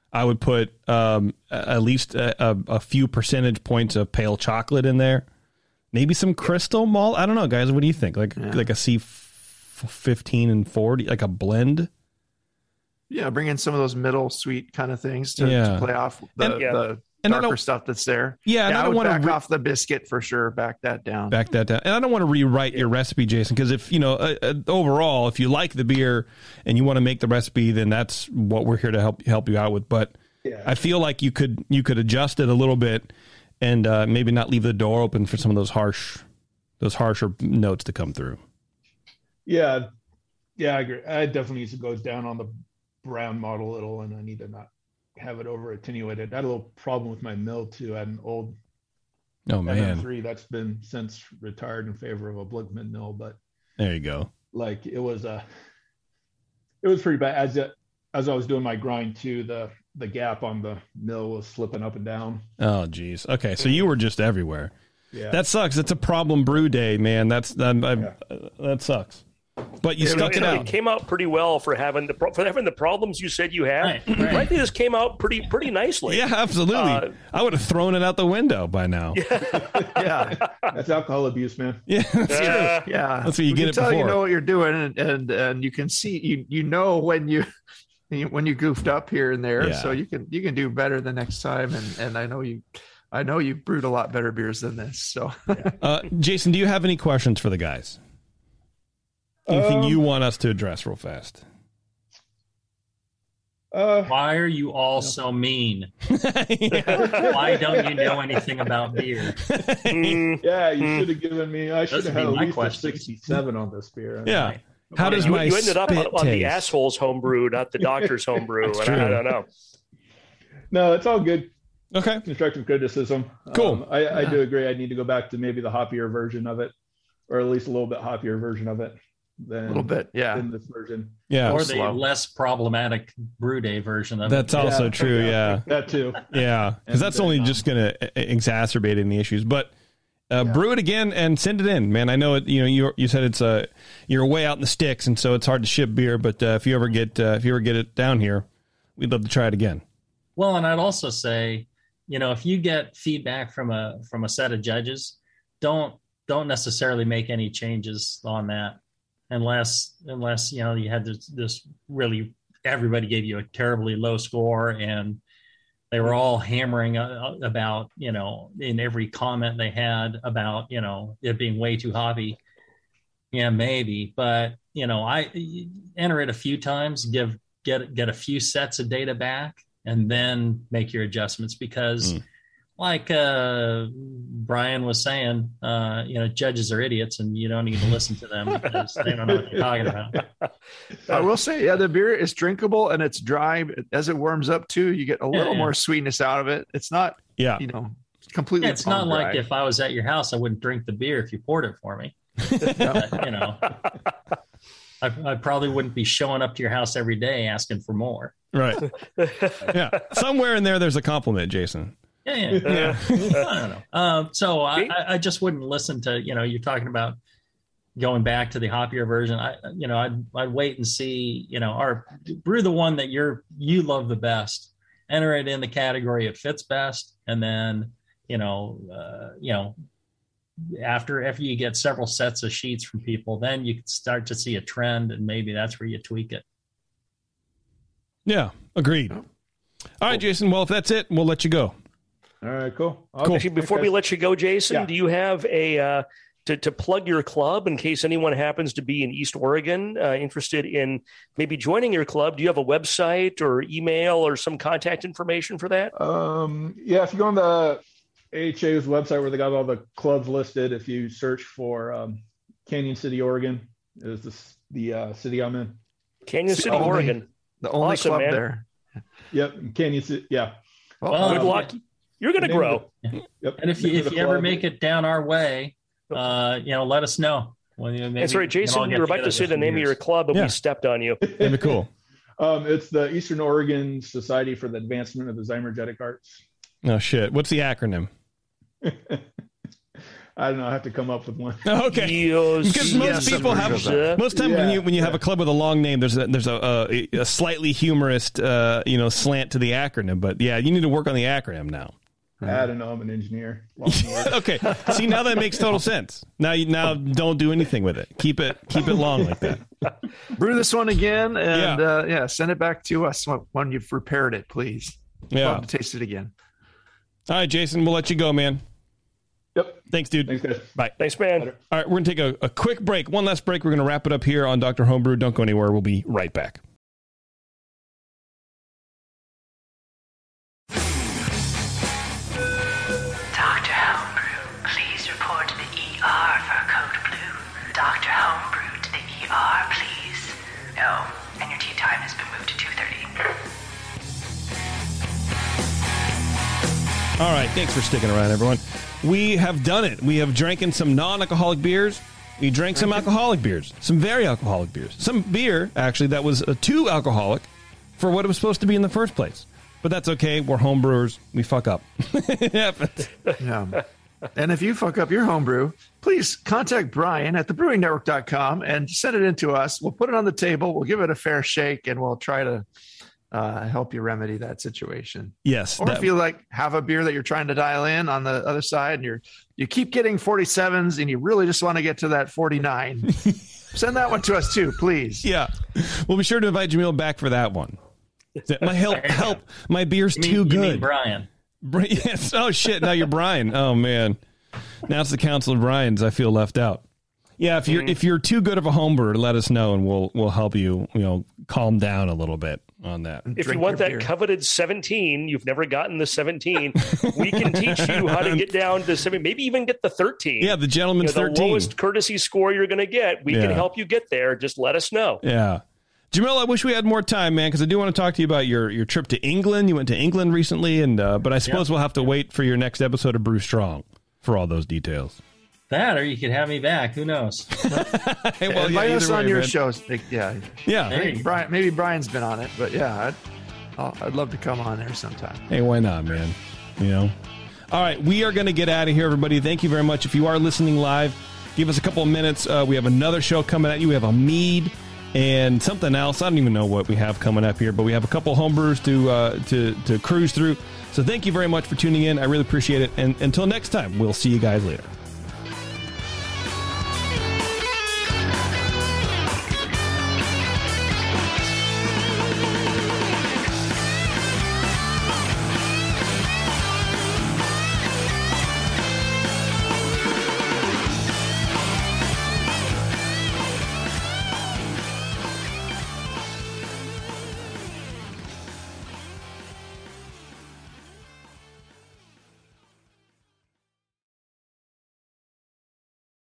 I would put um, at least a, a, a few percentage points of pale chocolate in there. Maybe some crystal malt. I don't know, guys. What do you think? Like yeah. like a C fifteen and forty, like a blend. Yeah, bring in some of those middle sweet kind of things to, yeah. to play off the, and, yeah. the and darker stuff that's there. Yeah, and yeah, I I don't would want to back re- off the biscuit for sure. Back that down. Back that down. And I don't want to rewrite yeah. your recipe, Jason, because if, you know, uh, uh, overall, if you like the beer and you want to make the recipe, then that's what we're here to help help you out with. But yeah. I feel like you could you could adjust it a little bit and uh, maybe not leave the door open for some of those harsh, those harsher notes to come through. Yeah, yeah, I agree. I definitely need to go down on the brown model a little, and I need to not have it over attenuated. I had a little problem with my mill too. I had an old oh man M M three that's been since retired in favor of a Blickman mill, but there you go. Like it was a, uh, it was pretty bad. As it, as I was doing my grind too, the the gap on the mill was slipping up and down. Oh geez. Okay, so you were just everywhere. Yeah, that sucks. It's a problem brew day, man. That's that. Yeah. Uh, that sucks. But you it, stuck it, it out. It came out pretty well for having the for having the problems you said you had. Right, right. Frankly, this came out pretty pretty nicely. Yeah, absolutely. Uh, I would have thrown it out the window by now. Yeah, yeah. That's alcohol abuse, man. Yeah, that's uh, true. Yeah, that's what you we get can it tell before. You know what you're doing, and, and and you can see you you know when you when you goofed up here and there, yeah. so you can you can do better the next time. And and I know you. I know you've brewed a lot better beers than this. So, uh, Jason, do you have any questions for the guys? Anything um, you want us to address real fast? Uh, Why are you all so mean? Why don't you know anything about beer? Yeah, you should have given me. I should have had at least a sixty-seven on this beer. Yeah. Right. How does you, my you ended up on, on the taste? asshole's homebrew, not the doctor's homebrew, and I, I don't know. No, it's all good. Okay. Constructive criticism. Cool. Um, I, yeah. I do agree. I need to go back to maybe the hoppier version of it, or at least a little bit hoppier version of it than a little bit, yeah. in this version. Yeah. Or the slow. less problematic brew day version of that's it. That's also yeah. true, yeah. That too. Yeah, because that's only um, just going to exacerbate any issues. But uh, yeah. brew it again and send it in, man. I know it. You know, you you said it's a you're way out in the sticks, and so it's hard to ship beer. But uh, if you ever get uh, if you ever get it down here, we'd love to try it again. Well, and I'd also say, you know, if you get feedback from a from a set of judges, don't don't necessarily make any changes on that, unless unless you know you had this, this really everybody gave you a terribly low score and they were all hammering about, you know, in every comment they had about, you know, it being way too hoppy. Yeah, maybe, but you know, I enter it a few times, give get get a few sets of data back, and then make your adjustments because mm. like uh, Brian was saying, uh, you know, judges are idiots and you don't need to listen to them because they don't know what they're talking about. I will say, yeah, the beer is drinkable and it's dry. As it warms up too, you get a little yeah, yeah. more sweetness out of it. It's not, yeah, you know, completely. Yeah, it's not dry. like if I was at your house, I wouldn't drink the beer if you poured it for me. But, you know, I, I probably wouldn't be showing up to your house every day asking for more. Right. Yeah. Somewhere in there, there's a compliment, Jason. Yeah. Yeah. yeah. I don't know. Um, so I, I just wouldn't listen to, you know, you're talking about going back to the hoppier version. I, you know, I'd, I'd wait and see, you know, or brew the one that you're, you love the best, enter it in the category it fits best. And then, you know, uh, you know, after, after you get several sets of sheets from people, then you can start to see a trend and maybe that's where you tweak it. Yeah, agreed. All right, Jason. Well, if that's it, we'll let you go. All right, cool. Cool. Actually, before we let you go, Jason, yeah. do you have a uh, to to plug your club in case anyone happens to be in East Oregon uh, interested in maybe joining your club? Do you have a website or email or some contact information for that? Um, yeah, if you go on the A H A's website where they got all the clubs listed, if you search for um, Canyon City, Oregon, is this the uh, city I'm in? Canyon City, only, Oregon. The only awesome, club man. there. Yep, Canyon City. Yeah. Well, Well, Good luck. You're going to grow. Yep. And if you if you ever make it down our way, uh, you know, let us know. Well, you know, maybe That's right, Jason. You were about to say the name of your club, but Yeah. we stepped on you. That'd be cool. Um, it's the Eastern Oregon Society for the Advancement of the Zymergetic Arts. Oh, shit. What's the acronym? I don't know. I have to come up with one. Okay. Yes, Because most yes, people have sir. most time when Yeah, you when you have yeah. a club with a long name, there's a, there's a, a, a slightly humorous uh, you know slant to the acronym. But yeah, you need to work on the acronym now. I don't know. I'm an engineer. Long word. Okay. See, now that makes total sense. Now you now don't do anything with it. Keep it keep it long like that. Brew this one again, and Yeah. uh, yeah, send it back to us when, when you've repaired it, please. Yeah. Love to taste it again. All right, Jason, we'll let you go, man. Yep. Thanks, dude. Thanks, guys. Bye. Thanks, man. Later. All right, we're going to take a, a quick break. One last break. We're going to wrap it up here on Doctor Homebrew. Don't go anywhere. We'll be right back. Doctor Homebrew, please report to the E R for code blue. Doctor Homebrew to the E R, please. Oh, and your tea time has been moved to two thirty. All right, thanks for sticking around, everyone. We have done it. We have drinking some non-alcoholic beers. We drank some alcoholic beers, some very alcoholic beers, some beer, actually, that was uh, too alcoholic for what it was supposed to be in the first place. But that's okay. We're homebrewers. We fuck up. It happens. Yeah. And if you fuck up your homebrew, please contact Brian at the brewing network dot com and send it in to us. We'll put it on the table. We'll give it a fair shake, and we'll try to uh, help you remedy that situation. Yes. Or that- if you like have a beer that you're trying to dial in on the other side, and you're you keep getting forty-sevens, and you really just want to get to that forty-nine, send that one to us too, please. yeah. We'll be sure to invite Jamil back for that one. My help, There you help. My beer's You mean- too you mean good. Brian. Bri- Yes. Oh shit! Now you're Brian. Oh man. Now it's the Council of Brian's. I feel left out. Yeah. If you're if you're too good of a homebrewer, let us know, and we'll we'll help you. You know, calm down a little bit on that. If Drink you want your that beer. coveted seventeen, you've never gotten the seventeen. We can teach you how to get down to seven, maybe even get the thirteen. Yeah, the You gentleman's know, the thirteen. lowest courtesy score you're going to get. We Yeah. can help you get there. Just let us know. Yeah. Jamil, I wish we had more time, man, because I do want to talk to you about your, your trip to England. You went to England recently, and uh, but I suppose we'll have to wait for your next episode of Brew Strong for all those details. That, or you could have me back. Who knows? Hey, well, Invite yeah, us either on way, your man. shows. Like, yeah, Yeah. There you Maybe Brian, maybe Brian's been on it, but yeah, I'd, I'll, I'd love to come on there sometime. Hey, why not, man? You know? All right, we are going to get out of here, everybody. Thank you very much. If you are listening live, give us a couple of minutes. Uh, we have another show coming at you. We have a mead and something else. I don't even know what we have coming up here, but we have a couple homebrewers to uh, to to cruise through. So thank you very much for tuning in. I really appreciate it. And until next time, we'll see you guys later.